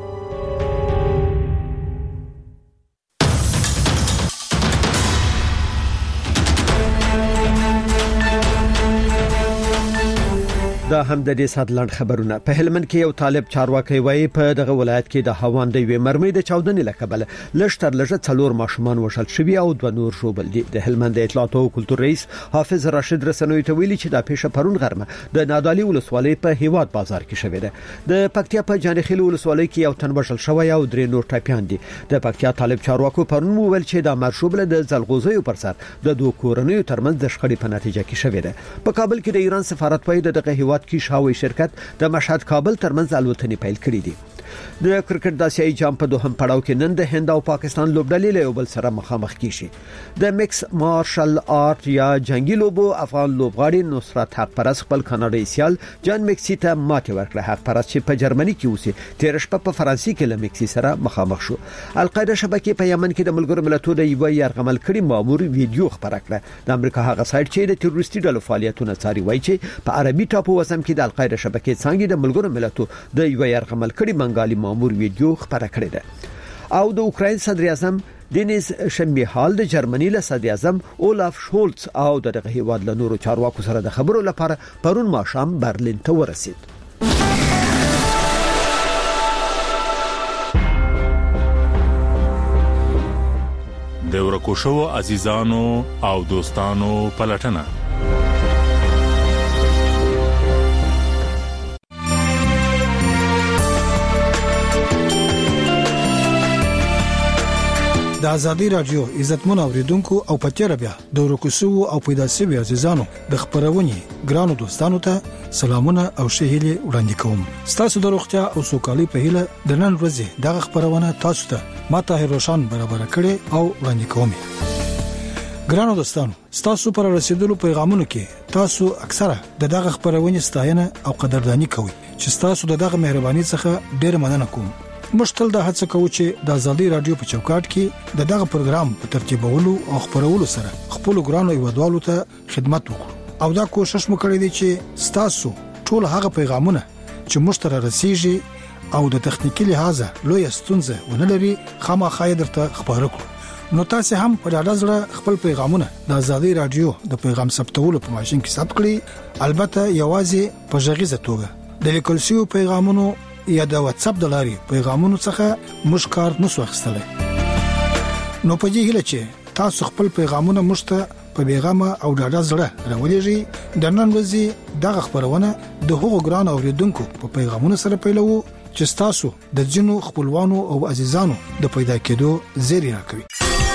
دا هم د دې سات لاند خبرونه. په هلمند کې یو طالب چارواکي وایي په دغه ولایت کې د هوان د وی مرمۍ د چاودنې لکبل لشتر لږه څلور ماشومان وشل شوی او دوه نور شوبل دي. د هلمند اطلاعات او کلتور رئیس حافظ راشد رسنوي ته ویلي چې دا پیښه پرون غرمه د نادالي ولسوالۍ په هیواد بازار کې شوې ده. د پکتیا په جانخیل ولسوالۍ کې یو تن وشل شوی او درې نور ټاپیان دي. د پکتیا طالب چارواکو پرون ویل چې دا مرشوبله د زلغوزیو پر سر د دوه کورنیو ترمنځ د شخړې په نتیجه کې شوې ده. په کابل کې د ایران سفارت په دغه هیواد کې شاوی شرکت د مشهد کابل ترمنځ الوتنې پیل کړې دي. د کرکټ د آسیایي جام په دوهم پړاو کې نن د هند او پاکستان لوبډلې له یو بل سره مخامخ کیږي. د میکس مارشل آرټ یا جنگي لوبو افغان لوبغاړي نصرت حق پرست خپل کاناډایي سیال جان میکسي ته ماتې ورکړه. حق پرست چې په جرمني کې اوسي تیر شپه په فرانسې کې له میکسي سره مخامخ شو. القاعده شبکې په یمن کې د ملګرو ملتونو د یو یرغمل کړي مامور ویډیو خبره کړه. د امریکا هغه سایت چې د تروریستي ډلو فعالیتونه څاري وایي چې په عربي ټاپو وسم کې د القاعده شبکې څنګه د ملګرو ملتونو د یو یرغمل کړي منګالي مامور ویډیو خبره کړې ده. او د اوکراین صدر اعظم دینیس شمیهال د جرمني له صدر اعظم اولاف شولټس او دغه هیواد له نورو چارواکو سره د خبرو لپاره پرون ماښام برلین ته ورسید. د ورکو شو عزیزانو او دوستانو پلټنه د ازادي رادیو عزتمن اوریدونکو او پچره بیا د ورکوسو او پیدا شوی عزیزانو د خبرونې ګرانو دوستانو ته سلامونه او شهیلې وړاندې کوم. تاسو د روغتیا او سوکالي په هیله د نن ورځې دغه خبرونه تاسو ته ماته هیروشان برابر کړي او وړاندې کوم. ګرانو دوستانو تاسو پر رسیدلو پیغامونو کې تاسو اکثره د دغه خبرونې ستاینه او قدردانی کوئ چې تاسو دغه مهرباني څخه ډیر مننه کوم. مشتل د هڅه کوي چې د ازادي رادیو په چوکاټ کې د دغه پروګرام په ترتیبولو او خبرولو سره خپل ګرانو ایوادوالو ته خدمت وکړو او دا کوشش مو کړی دی چې تاسو ټول هغه پیغامونه چې مشتره رسیږي او د تخنیکی لحاظ لوی ستونزه ونلري خامخا درته خبرو کړو. نو تاسو هم په ډاډه ځړه خپل پیغامونه د ازادي رادیو د پیغام ثبتولو په ماشين کې ثبت کړئ. البته یوازې په ژغیزه توګه د لیکل شوی پیغامونو یا د واتس اپ د لارې پیغامونو څخه مشکار نسو اخستلای. نو په دې هیله چې تاسو خپل پیغامونه مشته په پیغامه او ډاډه زړه راولېږي. د نن ورځې دغه خبرونه د هغو ګران اوریدونکو په پیغامونو سره پیلو چې تاسو د جنو خپلوانو او عزیزانو د پیدا کېدو زیری راکوي.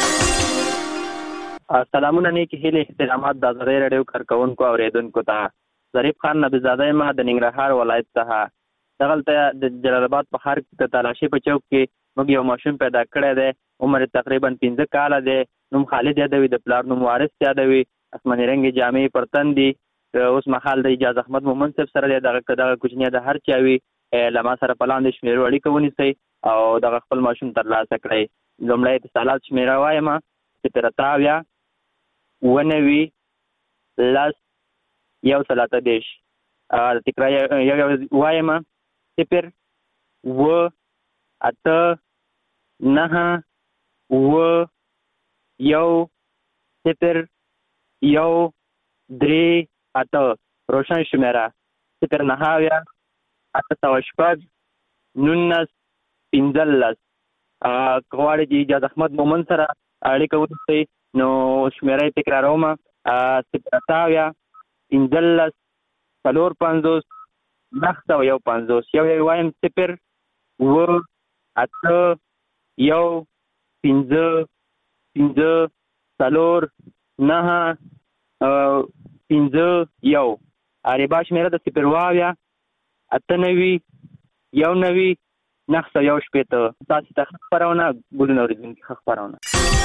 سلامونه نیکی هیله احترامات د ازادي رادیو کارکونکو اوریدونکو ته. ظریف خان نبیزاده ما د ننګرهار ولایت څخه. دغلته د جلال آباد په ښار کې د تالاشي په چوک کې موږ یو ماشوم پیدا کړی دی. عمر تقریبا پنځه کاله دی. نوم خالد یادوي، د پلار نوم وارث یادوي. اسماني رنګ جامې پر تن دي. اوس مهال د اجازه احمد مومن صاحب سره دغه دغه کوچنی د هر چا وي لما سره په لاندې شمیرو اړیکه ونیسئ او دغه خپل ماشوم ترلاسه کړئ. لومړی اتصالات شمیره وایم صفر اتیا اوه نوي لس یو سل اته دېرش. تکرار وایم صفر اوه اته نهه اوه یو صفر یو درې اته. روشن شمیره صفر نهه اویا اته سوه شپږ نولس پنځلس. که غواړئ چې اجازه احمد مومن سره اړیکه ونیسئ نو شمیره یې تکراروم صفر اته اویا پنځلس څلور پنځوس نهه سوه یو پنځوس. یو یې وایم صفر اوه اته یو پنځه پنځه څلور نهه پنځه یو. عربا شمیره د صفر اوه اویا اته نوي یو نوي نهه سوه یو شپېته. تاسو ته ښه خپرونه ګلونه اورېدونکي ښه خپرونه.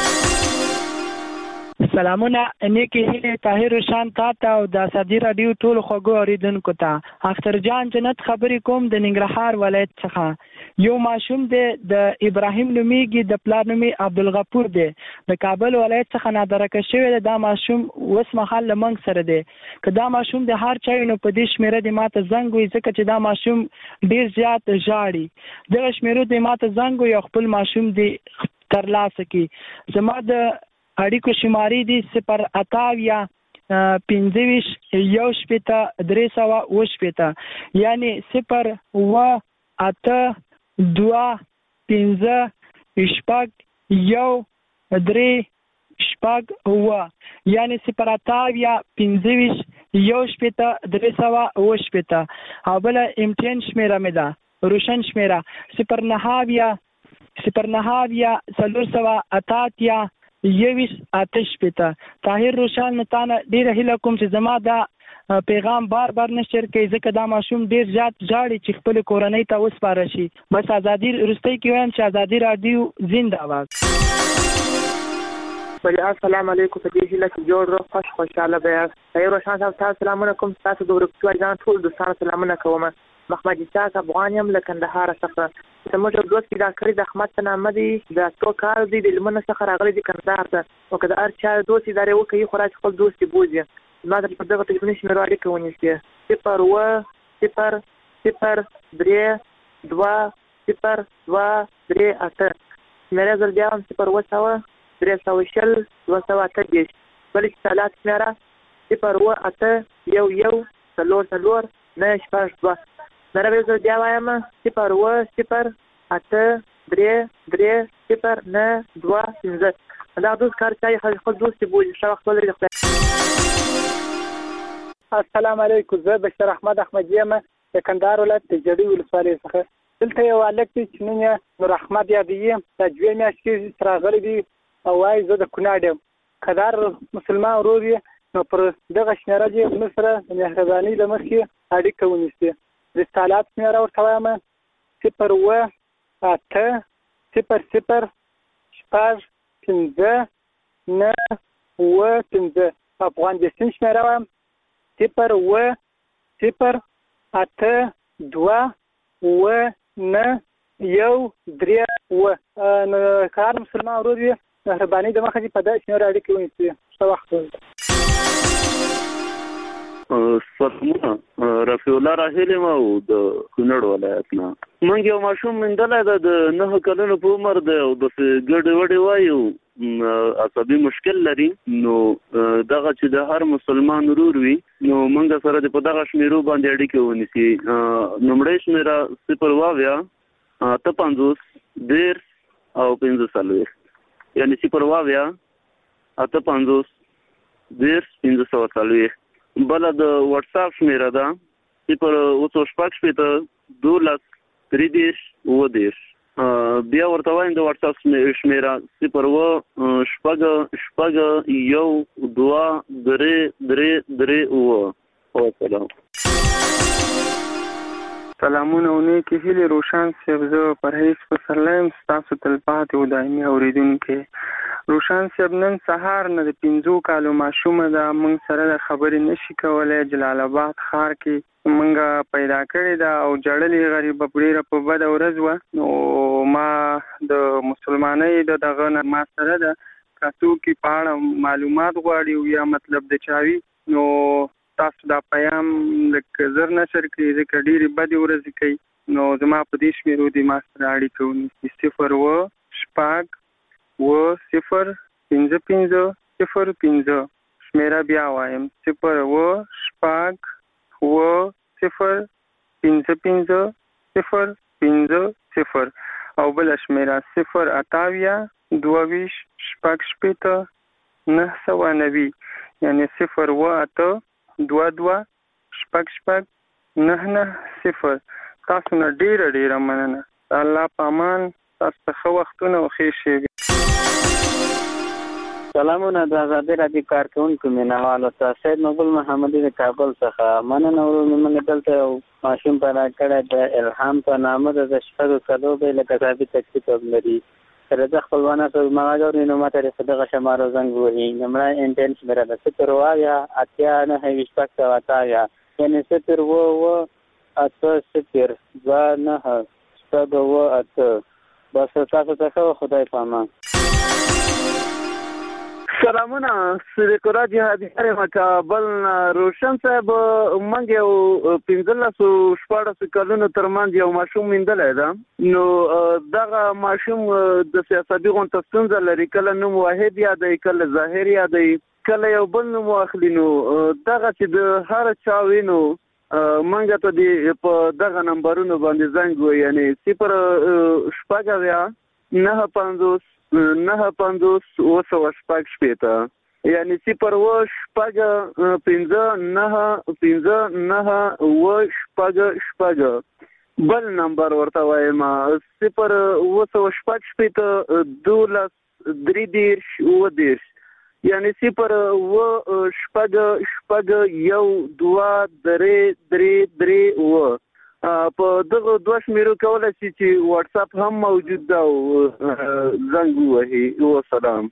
سلامونه نیکی هیله طاهر شان تا ته او د ازادي راډیو ټول خوږو اوریدونکو ته. اختر جان جنت خبرې کوم د ننګرهار ولایت څخه. یو ماشوم دی د ابراهیم نومیږي د پلار نومي عبدالغفور دی د کابل ولایت څخه نادرکه شوی دی. دا ماشوم اوس مهال له موږ سره دی. که دا ماشوم د هر چا نو په دې شمیره د ماته زنګ وي ځکه چې دا ماشوم ډیر زیات ژاړي. دغه شمیرو د ماته زنګ وي او خپل ماشوم دی ترلاسه کی. زما د اړیکو شمارې دي صفر اتاویا پنځه ویشت یو شپېته درې سوه اوه شپېته یعنی صفر اوه اته دوه پنځه شپږ یو درې شپږ اوه یعنی صفر اتاویا پنځه ویشت یو شپېته درې سوه اوه شپېته. او بله امتحان شمیره مې ده روشن شمیره صفر نهه صفر نهه څلور سوه اته اتیا یویس اته شپېته. طاهر روشان تانه ډیره هیله کوم چې زما دا پیغام بار بار نشر کړئ ځکه دا ماشوم ډیر زیات ژاړي چې خپل کورنۍ ته وسپاره شي. بس ازادي وروستۍ کې وایم چې ازادي راډیو زنده‌باد. بله السلام علیکم. په دې هیله چې جوړ روغ خوش خوشحاله به یاست. طاهر روشان صاحب تاسو سلامونه کوم. تاسو د ورکتو اجان ټول دوستانو سلامونه کوم. محمد اسحاق افغان یم له کندهار څخه. زموږ یو دوست پیدا کړی د احمد په نامه دی د څو کال دی د لمنه څخه راغلی دی کندهار ته. او که د هر چا دوست ادارې وکړي خو راځي خپل دوست یې بوځي. زما در په دغه تلیفوني شمیرو اړیکه ونیسي صفر اوه صفر صفر درې دوه صفر دوه درې اته. شمیره زر بیا هم صفر اوه سوه درې سوه شل دوه سوه اته دېرش. بلې اتصالات شمیره صفر اوه اته یو یو څلور څلور نه شپږ دوه. نره زر بیا وایم صفر اوه صفر اته درې درې صفر نه دوه پنځه. دا دوست کار چای خپل دوست بوځي. ښه وخت ولرئ. السلام علیکم. زه بشیر احمد احمدی یم د کندهار ولایت د جړی ولسوالۍ څخه. دلته یو هلک دی چې نوم یې نور احمد یادوي. دا دوې میاشتې کېږي راغلی دی او وایي زه د کونړ یم. که دا مسلمان ورور یې نو پر دغه شمیره دې موږ سره د مهربانۍ له مخې اړیکه ونیسي. رسالات شمیره ورته وایم صفر اوه اته صفر صفر شپږ پنځه نه اوه پنځه. افغان بېسیم شمیره وایم صفر اوه صفر اته دوه اوه نه یو درې اوه. نو که هر مسلمان ورور وي مهرباني د مخه دې په دغه شمیره اړیکې ونیسي. ښه وخت ولرئ. سلامونه. رفیع الله راهیل یم او د کونړ ولایت نه. موږ یو ماشوم موندلی ده د نهه کلونو په عمر دی او داسې ګډې وډې وایي عصبي مشکل لري. نو دغه چې د هر مسلمان ورور وي نو موږ سره د په دغه شمیرو باندې اړیکې ونیسي. لومړۍ شمیره صفر اوه اویا اته پنځوس دېرش او پنځه څلوېښت یعنې صفر اوه اویا اته پنځوس دېرش پنځه سوه څلوېښت. بله د وټساپ شمیره ده صفر اوه څو شپږ شپېته دولس درې دېرش اووه دېرش. بیا ورته وایم د وټساپ شمیره صفر اوه شپږ شپږ یو دوه درې درې درې اووه. وسلام. سلامونه او نیکې هیلې. روشان صاحب زه پرهیز پسرلی یم ستاسو تلپاتې او دایمي اورېدونکی. روشان صاحب نن سهار نه د پنځو کالو ماشومه ده موږ سره د خبرې نشي کولی. جلال آباد ښار کې موږ پیدا کړې ده او جړلې غریبه ډېره په بده ورځ وه. نو ما د مسلمانۍ د دغه نه ما سره ده که څوک په اړه معلومات غواړي او یا مطلب د چاوي نو تاسو دا پیام لکه زر نشر کړئ ځکه ډېرې بدې ورځې کوي. نو زما په دې شمیرو دې ما سره اړیکه ونیسي صفر اوه شپږ اوه صفر پنځه پنځه صفر پنځه. شمیره بیا وایم صفر اوه شپږ اوه صفر پنځه پنځه صفر پنځه صفر. او بله شمیره صفر اتاویا دوه ویشت شپږ شپېته نهه سوه نوي یعنې صفر اوه اته دوه دوه شپږ شپږ نهه نهه صفر. تاسو نه ډېره ډېره مننه. الله په امان. تاسو ته ښه وختونه او ښې شېبې. سلامونه د آزادۍ راډیو کارکونکو مینوالو ته. سید مقبول محمدي د کابل څخه مننه ورو موږ دلته یو ماشوم پیدا کړی د الهام په نامه د شپږو کلو به له کتابي تکلیف لري. تر د خپلوانه په ماجور نو ماته د دغه شمارو زنګ وهي. نمړی انټنس میرا د ستر وایا اتیا نه هیڅ پکته وتایا یعنی ستر وو وو اته ستر ځا نه ستو وو اته بس تاسو ته خدای پامان. سلامونه صدیق الله جهادي مکابل روشن صاحب منګ یو پنځلسو شپاړسو کلونو ترمنځ یو ماشوم میندلی ده نو دغه ماشوم د سیاسي غونډه ستونزه لري کله نوم واحد یادوي کله ظاهر یادوي کله یو بل نوم اخلي نو دغه چې د هر چا وینو منګ ته دی په دغه نمبرونو باندې زنګ وي یعنی صفر شپږ اویا نه پنځوس نه پنځوس اوه سوه شپږ شپېته یعنی صفر اوه شپږ پنځه نه پنځه نه اوه شپږ شپږ بل نمبر ورته وایم صفر اوه سوه شپږ شپېته دولس درې دېرش اوه دېرش یعنی صفر اوه شپږ شپږ یو دوه درې درې درې اوه په دغه دوه شمیرو کولای شي چې واتس اپ هم موجود ده او زنګ وهي. وسلام.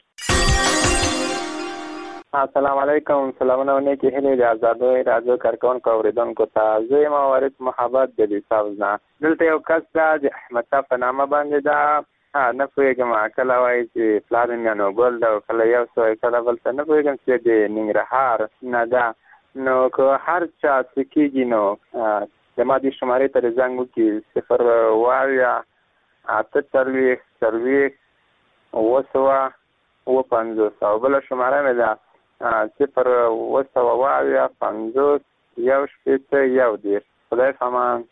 السلام علیکم. سلامونه ونیکې هیلې د آزادۍ راډیو کارکونکو اورېدونکو ته. زه یم وارث محبت جدي صاحب نه دلته یو کس ده د احمد شاه په نامه باندې ده نه پوهېږم کله وایي چې پلار مې میانوګل ده او کله یو څه وایي کله بل څه نه پوهېږم چې د ننګرهار نه ده نو که هر چا څه کېږي نو زما د شمارې ته زنګ وکړي صفر اویا اته څلوېښت څلوېښت اوه سوه اوه پنځوس او بله شماره مې ده صفر اوه سوه اویا پنځوس یو شپېته یو دېرش. خدای پامان.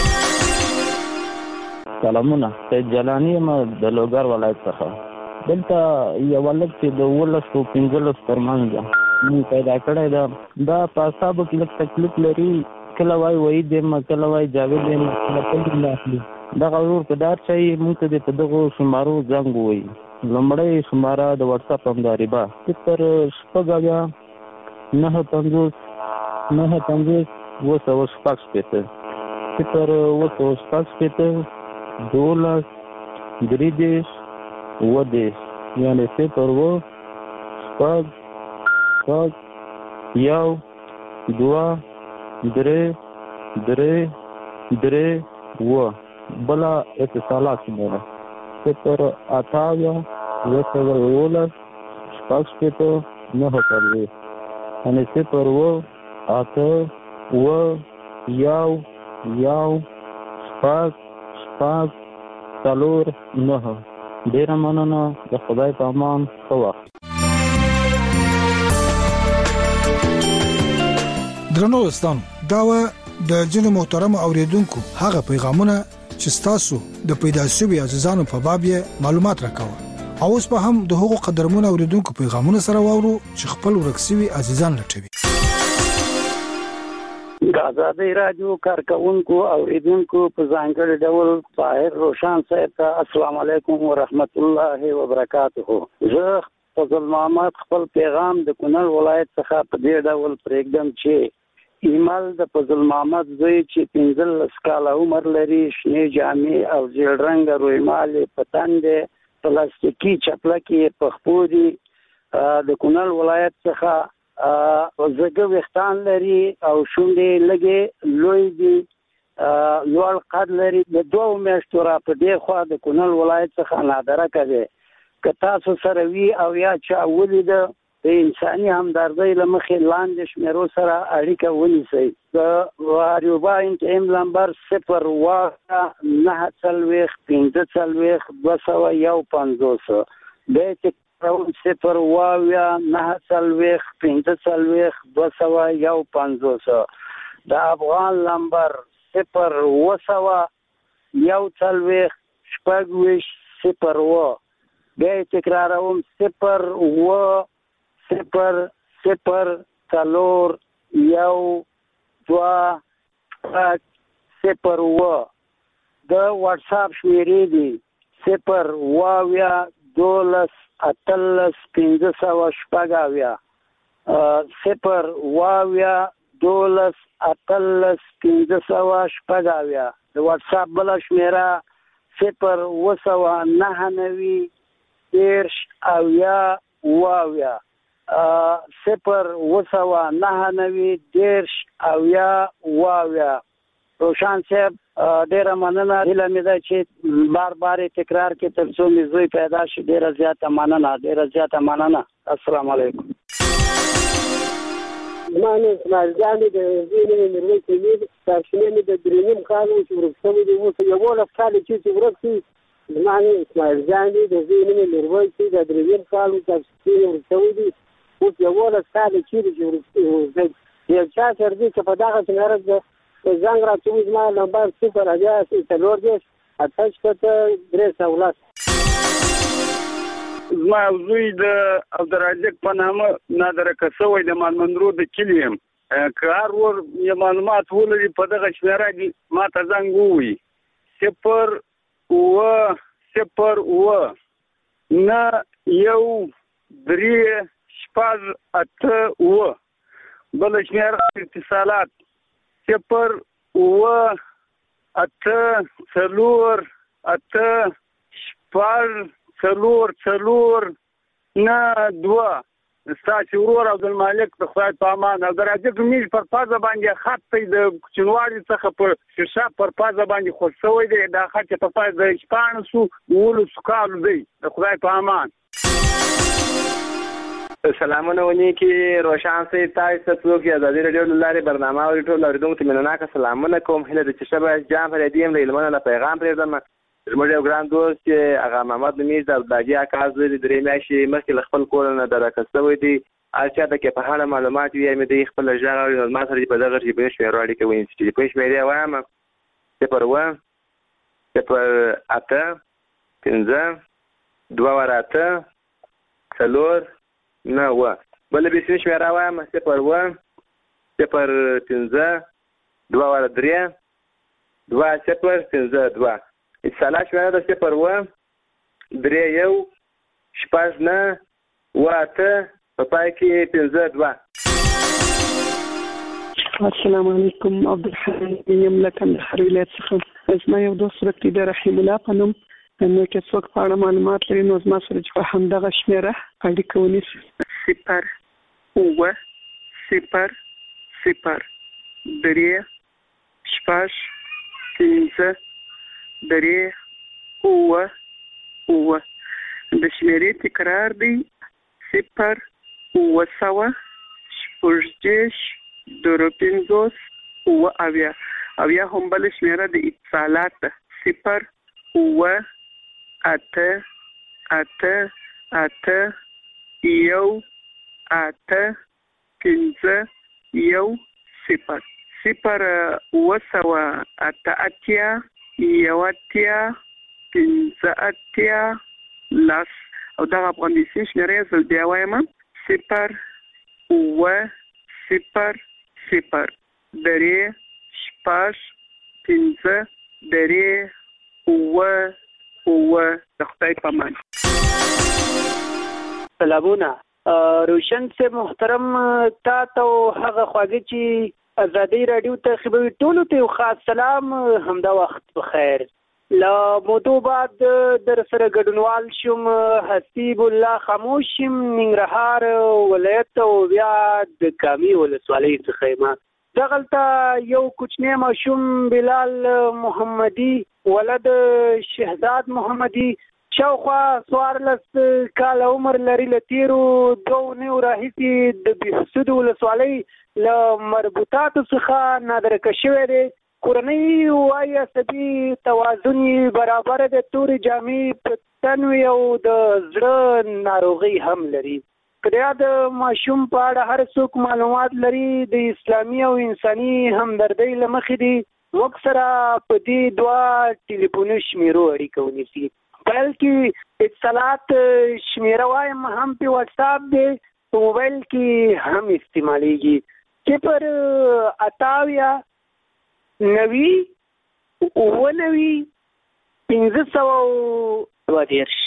سلامونه. سید جلاني یم د لوګر ولایت څخه. دلته یو هلک چې د اوولسو پنځلسو ترمنځ ده مونږ پیدا کړی ده دا په اعصابو کې لږ تکلیف لري کله وای وحید یم کله وای جاوید یم کله کله نه اخلي دغه ورور په دار شي موږ ته د دغه شمارو زنګ وایي. لومړی شماره د واتس اپ همداري با صفر شپږ اویا نه پنځوس نه پنځوس اوه سوه شپږ شپېته صفر اوه سوه شپږ شپېته دولس درې دېرش اوه دېرش یعنې صفر اوه شپږ شپږ یو دوه درې درې درې اوه بله اتصالات شماره صفر اته اویا اوه سوه یولس شپږ شپېته نهه څلوېښت یعنې صفر اوه اته اوه یو یو شپږ شپږ څلور نهه. ډېره مننه. د خدای په امان. ښه وخت. درنو دوستانو دا و د جن محترم اوریدونکو هغه پیغامونه چې تاسو د پیدا شوی عزیزانو په باب معلومات راکاوه او اوس په هم د حقوق قدرمن اوریدونکو پیغامونه سره واورو چې خپل ورکسوي عزیزان لټوي. د آزادۍ راډیو کارکونکو اوریدونکو په ځانګړي ډول طاهر روشن صاحب ته السلام علیکم ورحمت الله وبرکاته. زه فضل محمد خپل پیغام د کونړ ولایت څخه په دې ډول پرېږدم چې ایمل د فضل محمد زوی چې پنځلس کاله عمر لري شنې جامې او زیړ رنګه رویمالې په تندې پلاستیکي چپلکې په خپو دي د کونړ ولایت څخه زګه ویښتان لري او شونډې لږې لوی دي لوړ قد لري د دوو میاشتو را په دې خوا د کونړ ولایت څخه نادره کوي که تاسو سره وي او یا چا ولیده د انساني همدردۍ له مخې لاندې شمیرو سره اړیکه ونیسئ. د واریوبا انټیم نمبر صفر اوه نهه څلوېښت پنځه څلوېښت دوه سوه یو پنځوس بیا یې تکراروم صفر اوه اویا نهه څلوېښت پنځه څلوېښت دوه سوه یو پنځوس د افغان نمبر صفر اوه سوه یو څلوېښت شپږ ویشت صفر اوه بیا یې تکراروم صفر اوه صفر صفر څلور یو دوه صفر اوه د واتس اپ شمیرې دي صفر اوه اویا دولس اتلس پنځه سوه شپږ اویا صفر واویا دولس اتلس پنځه سوه شپږ اویا. د واتساپ بله شمېره صفر اوه سوه نهه نوي دېرش اویا اوه اویا صفر اوه سوه نهه نوي دېرش اویا اوه اویا. روشان صاحب ډیره مننه. هیله مې ده چې بار بار تکرار کې تر څو مې زوی پیدا شي. ډیره زیاته مننه ډیره زیاته مننه. السلام علیکم. زما نوم اسماعیل جان دی. د زوی نوم یې میرویس امیر. سرچینې مې د درې نیم کال و چې ورک شوی دی. اوس یولس کاله چې ورک شي. زما نوم اسماعیل جان دی. د زوی نوم یې میرویس دی. د درې نیم کال و چې ورک شوی دی. اوس یولس کاله چې ورک شي. یو چا سره دی چې په دغه سناره زنګ راځي زما نمبر صفر اویا څلور دېرش اته شپېته درې سوه لس. زما زوی د عبدالرازق په نامه نادرکه شوی د مالمندرو د کلي یم. که هر ور یې معلومات ولري په دغه شمېره کې ما ته زنګ ووایي. صفر اوه صفر اوه نه یو درې شپږ اته اوه. بله شمېره اتصالات صفر اوه اته څلور اته شپږ څلور څلور نه دوه. ستاسې ورور عبدالمالک د خدای په امان. عبدالرازق میږ پر پازه باندې خط دی د کوچنوالي څخه په شیشه پر پازه باندې خوښ شوی دی. دا خط چې په پاز د شپاړسو اوولسو کالو دی. د خدای په امان. سلامونه ونیکي روشان صاحب. تاسو ته څوک د ازادي راډیو له لارې برنامه اوري. ټول اورېدونکو ته مینناکه سلامونه کوم. هیله ده چې ښه به جان فریدي یم له هلمنده له پیغام پرېږدم. زموږ یو ګران دوست چې هغه محمد نومیز د عبدالحاجي اکا زوی دی. درې میاشتې مخکې له خپل کور نه درکه شوی دی. هر چا ته کې په اړه معلومات وي یا مې دی خپله غږ اوري نو ما سره په دغه ژبې شمېرو اړیکه ونیسي. چې په شمېرې وایم صفر اوه صفر اته پنځه دوه واره اته څلور نه اوه. بله بېسیم شمېره وایم صفر اوه صفر پنځه دوه واره درې دوه صفر پنځه دوه. اتصالات شمېره ده صفر اوه درې یو شپږ نه اوه اته په پای کې پنځه دوه. السلام علیکم. عبدالحمید یم له کندهار ولایت څخه. زما یو دوست ورک دی د رحیم الله په نوم. نو که څوک په اړه معلومات لري نو زما سره چې په همدغه شمېره اړیکه ونیسي. صفر اوه صفر صفر درې شپږ پنځه درې اوه اوه. د شمېرې تکرار دی صفر اوه سوه شپږ دېرش درې پنځوس اوه اویا. اویا هم بله شمېره د اتصالات ده. صفر اوه اته اته اته یو اته پنځه یو صفر. صفر اوه سوه اته اتیا یو اتیا پنځه اتیا لس. او دغه افغان بیسي شمېره زه بیا وایم صفر اوه صفر صفر درې شپږ پنځه درې اوه اوه. د خدای په امان. سلامونه. روشن صاحب محترم تا ته هغه خواږه چې ازادي راډیو ته خبرې ټولو ته یو خاص سلام. همدا وخت بخیر. له مودو بعد در سره ګډونوال شوم. حسیب الله خاموش یم ننګرهار ولایت او بیا د کامي ولسوالۍ څخه یم. دغلته یو کوچنی ماشوم بلال محمدي ولد شهزاد محمدي شاوخوا څوارلس کاله عمر لري. له تېرو دوو نویو راهیسې د بهسودو ولسوالۍ له مربوطاتو څخه نادرکه شوی دی. کورنۍ وایي عصبي توازن یې برابر د تورې جامې په تن وي او د زړه ناروغي هم لري. که د ماشوم په اړه هر څوک معلومات لري د اسلامي او انساني همدردۍ له مخې دي موږ سره په دې دوه ټلیفوني شمېرو اړیکه ونیسي. پیل کې اتصالات شمېره وایم هم په واتساپ دی په موبایل کې هم استعمالیږي. صفر اتاویا نوي اووه نوي پنځه سوه دوه دېرش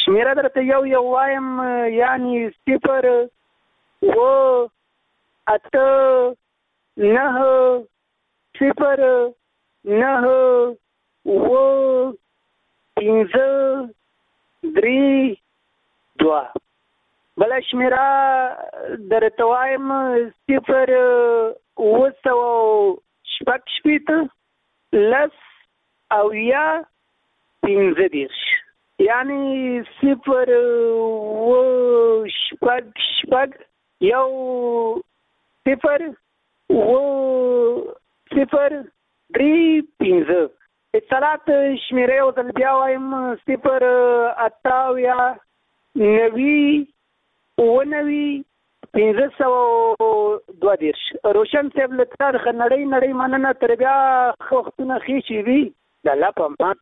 شمیره درته یو یو وایم، یعنی صفر و اته نه صفر نه و پنځه درې دوه. بله شمیره درته وایم صفر اوه سوه شپږ شپېته لس اویا پنځه دېرش، یعنی صفر اوه شپږ شپږ یو صفر اوه صفر درې پنځه. اتصالات شمیره یو ځل بیا وایم صفر اته اویا نوي اوه نوي پنځه سوه دوه دېرش. روشن صاحب له تا څخه نړۍ نړۍ مننه، تر بیا ښه وختونه ښې چې وي د الله په امان.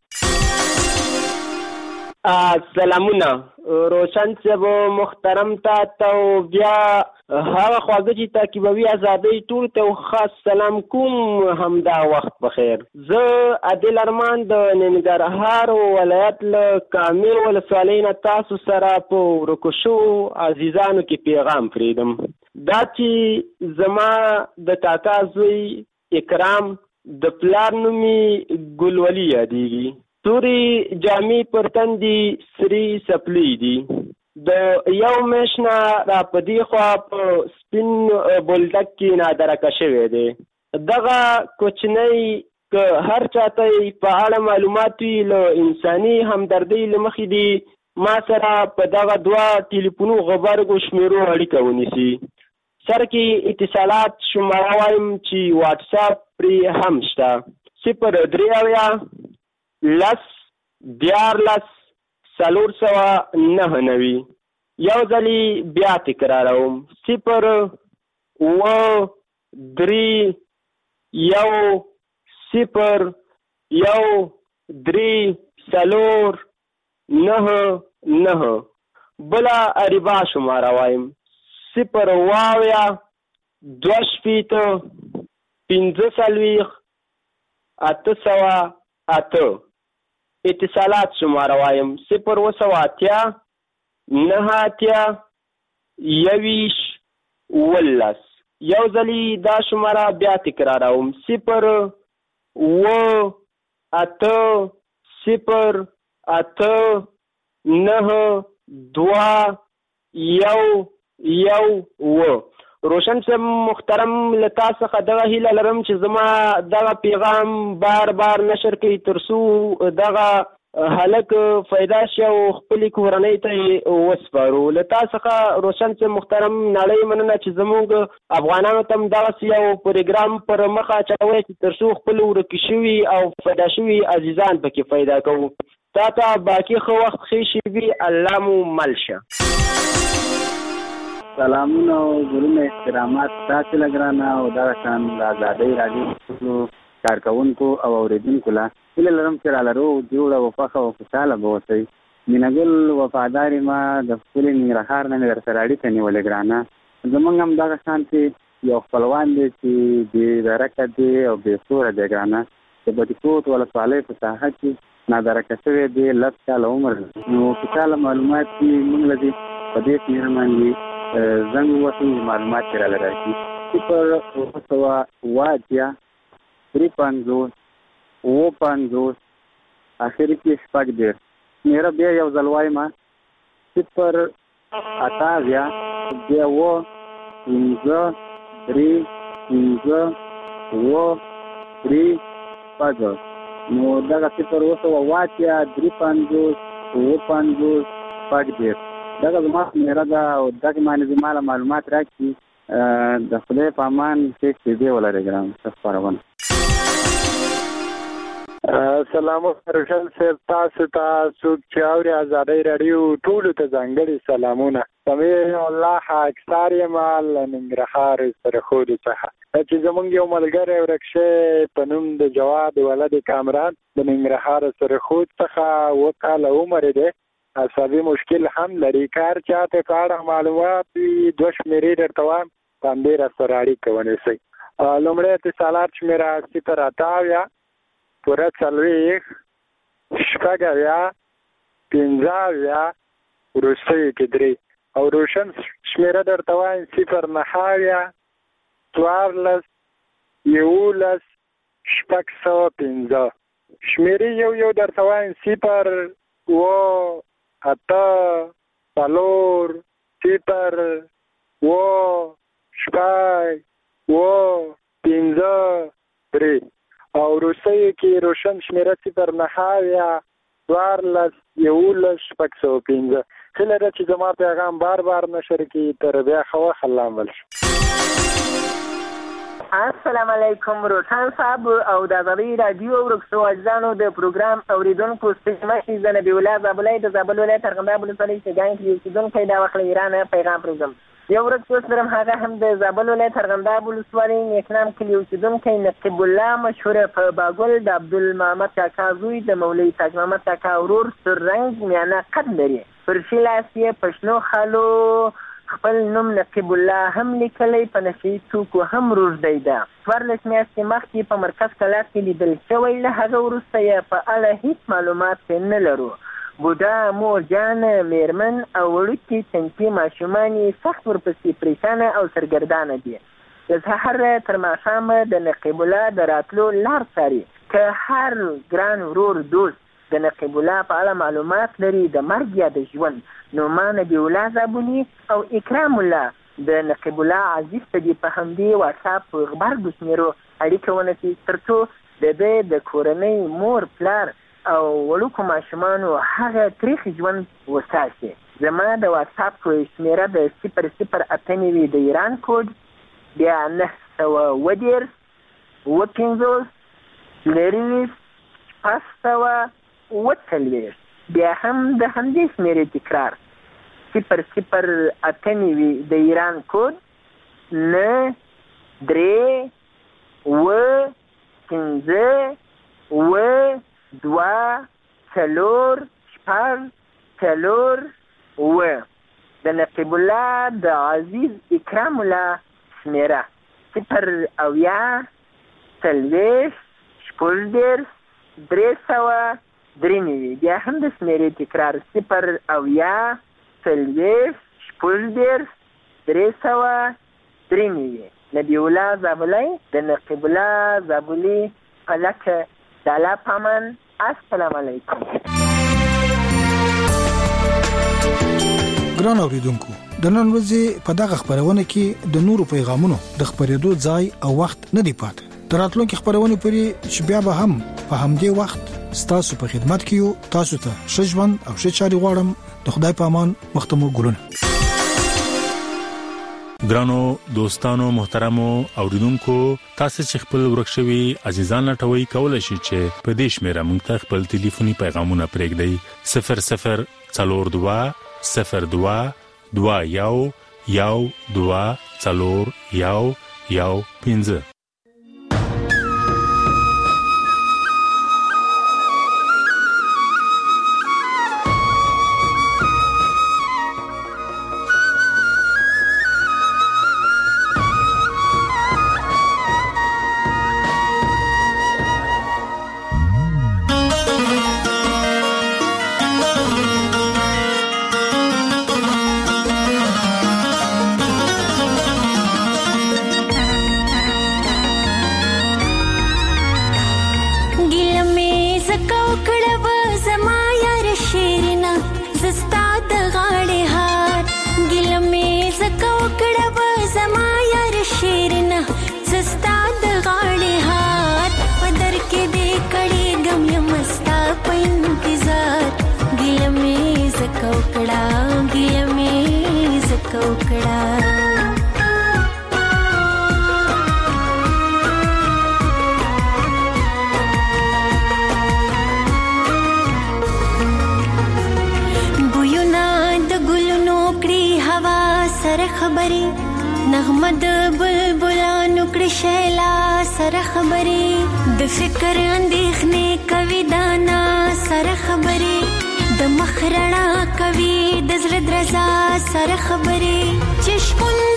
سلامونه روشن صاحب محترم ته ته بیا هغه خواږه چې تعقیبوي ازادۍ ټول ته خاص سلام کوم. همدا وخت بخیر. زه عادل ارمان د ننګرهار ولایت له کامل ولسوالۍ نه تاسو سره په ورکو شوو عزیزانو کې پیغام پرېږدم. دا چې زما د کاکا زوی اکرام د پلار نوم یې ګلولي یادېږي. تورې جامې پر تن دي، سرې څپلۍ دي. د یو میاشت نه را په دې خوا په سپین بولډک کې نادرکه شوی دی. دغه کوچنی که هر چاته په اړه معلومات وي له انساني همدردۍ له مخې دي ما سره په دغه دوه ټلیفونو غبرګو شمیرو اړیکه ونیسي. سر کې اتصالات شماره وایم چې واټساپ پرې هم شته. صفر درې اویا لس دیارلس څلور سوه نهه نوي. یو ځلې بیا تکراروم صفر اوه درې یو صفر یو درې څلور نهه نهه. بله اریبا شماره وایم صفر اوه اویا دوه شپېته پنځه څلوېښت اته سوه اته. اتصالات شماره وایم صفر اوه سوه اتیا نهه اتیا یویشت اوولس. یو ځلې دا شماره بیا تکراروم صفر اوه اته صفر اته نهه دوه یو یو اوه. روشن صاحب محترم له تا څخه دغه هیله لرم چې زما دغه پیغام بار بار نشر کړي تر څو دغه هلک فایده شي او خپلې کورنۍ ته یې وسپارو. له تا څخه روشن صاحب محترم نړۍ مننه چې زموږ افغانانو ته هم دغسې یو پروګرام پر مخه اچوئ چې تر څو خپل ورکې شوي او فایده شوي عزیزان پکې پیدا کوو. تا ته باقي ښه وخت ښې شي وي. الله مو مل شه. سلامونه او ګلونه احترامات تاسو لګرانه او دا شان د آزادۍ راډیو کارکونکو او اوریدونکو لا هیله لرم چې را لرو جوړه او خوښه او خوشحاله به اوسئ. مینهګل وفادار ما د خپلې ننګرهار نه مې درسره اړیکه نیولې ګرانه. زموږ هم دغه شانتې یو خپلوان دی چې بې درکه دی او بې سوره دی ګرانه. د بټي کوټ ولسوالۍ په ساحه کې نادرکه شوی دی، لس کاله عمر. نو خوشحاله معلومات چې موږ له دې په دې شمېره باندې زنګ ووهئ معلومات چې راله راشي. صفر اوه سوه اوه اتیا درې پنځوس اوه پنځوس اخر کې شپږ دېرش. شمېره بیا یو ځل وایم صفر اته اویا بیا اوه پنځه درې پنځه اوه درې شپږ. نو دغه صفر اوه سوه اوه اتیا درې پنځوس اوه پنځوس شپږ دېرش دغه زما شمېره ده او دغې باندې زما له معلومات راکړي. د خدای په امان ښې شېبې ولرئ ګران. ښه خپرونه. سلامونه روشن صاحب، تاسو ته څوک چې اوري ازادۍ راډیو ټولو ته ځانګړي سلامونه. سمیع الله اکثر یم له ننګرهار سرخودو څخه چې زمونږ یو ملګری ورک شوی په نوم د جواد ولد کامران د ننګرهار سرخود څخه اووه کاله عمر دی. عصبي مشکل هم لري. کار چاته په اړه معلومات وي دوه شمېرې درته وایم، په همدې راسره اړیکه ونیسئ. لومړی اتصالات شمېره صفر اته اویا پوره څلوېښت شپږ اویا پنځه اویا وروستیو کې درې او روشن شمیره درته وایم صفر نهه څوارلس یولس شپږ سوه پنځه شمیرې یو یو درته وایم صفر اوه اته څلور صفر اوه شپږ اوه پنځه درې او روستیو کې روشن شمیره صفر نهه څوارلس یولس شپږ سوه پنځه هیله ده چې زما پیغام بار بار نشر کړي تر بیا ښه وخت الله مل شي. السلام علیکم روشن صاحب او د آزادۍ راډیو ورکشو اجزانو د پروګرام اوریدونکو ستړي د نبی الله زابلای د زابل ولایت ارغنداب ولسوالۍ شګان کې اوسېدونکی دا وخت له ایرانه پیغام پرېږدم. یو ورځ اوس لرم هغه هم د زابل ولایت ارغنداب ولسوالۍ نیکنام کلي اوسېدونکی نقیب الله مشهوره په باګل د عبدالمحمد کاکا زوی د مولوي تاج محمد کاکا ورور سور رنګ میانه قد لري. پر ښي لاس یې په شنو خالو خپل نوم نقیب الله هم لیکلی په نشي توکو هم روږدی ده. څوارلس میاشتې مخکې په مرکز کلاس کې لیدل شوی، له هغه وروسته یې په اړه هېڅ معلومات نه لرو. بوډا مور جان میرمن او وړوکي چنچي ماشومان یې سخت ورپسې پریشانه او سرګردانه دي. د سهار تر ماښامه د نقیب الله د راتلو لار څاري. که هر ګران ورور دوست د نقیب الله په اړه معلومات لري د مرګ یا د ژوند، نو ما نبي الله زابوني او اکرام الله د نقیب الله عزیز ته دې په همدې واتساپ غبرګو شمېرو اړیکه ونیسي تر څو د ده د کورنۍ مور پلار او وړوکو ماشومانو هغه تریخ ژوند وساتي. زما د واتساپ شمېره د صفر صفر اته نوي د ایران کوډ، بیا نهه سوه اووه دېرش اووه پنځوس څلېرویشت شپږ سوه اووه څلوېښت، بیا هم د همدې شمېرې تکرار صفر صفر اته نوي د ایران کوډ، نه درې اووه پنځه اووه دوه څلور شپږ څلور اووه. د نقیب الله د عزیز اکرام الله شمېره صفر اویا څلوېښت شپږ دېرش درې سوه درې نوي، بیا هم د شمېرې تکرار صفر اویا څلوېښت شپږ دېرش درې سوه درې نوي. نبي الله زابلی د نقیب الله زابلي په لکه د الله په امان. السلام علیکم. ګران اوریدونکو، د نن ورځې په دغه خبرونه کې د نورو پیغامونو د خبرېدو ځای او وخت نه دی پاتې. تر راتلونکي خبرونه پورې چې بیا به هم په همدې وخت ستاسو په خدمت کې یو. تاسو ته ښه ژوند او ښه چارې غواړم. د خدای په امان. مختمو ګلونه. ګرانو دوستانو محترمو اوریدونکو، تاسو چې خپل ورکشوي عزیزان لټوي کولای شئ چې په دې شمیره موږ ته خپل ټلیفوني پیغامونه پرېږدئ. صفر صفر څلور دوه صفر دوه دوه یو یو دوه څلور یو یو پنځه. د مخ رڼا کوي د زړه درزا سره خبرې چې شپون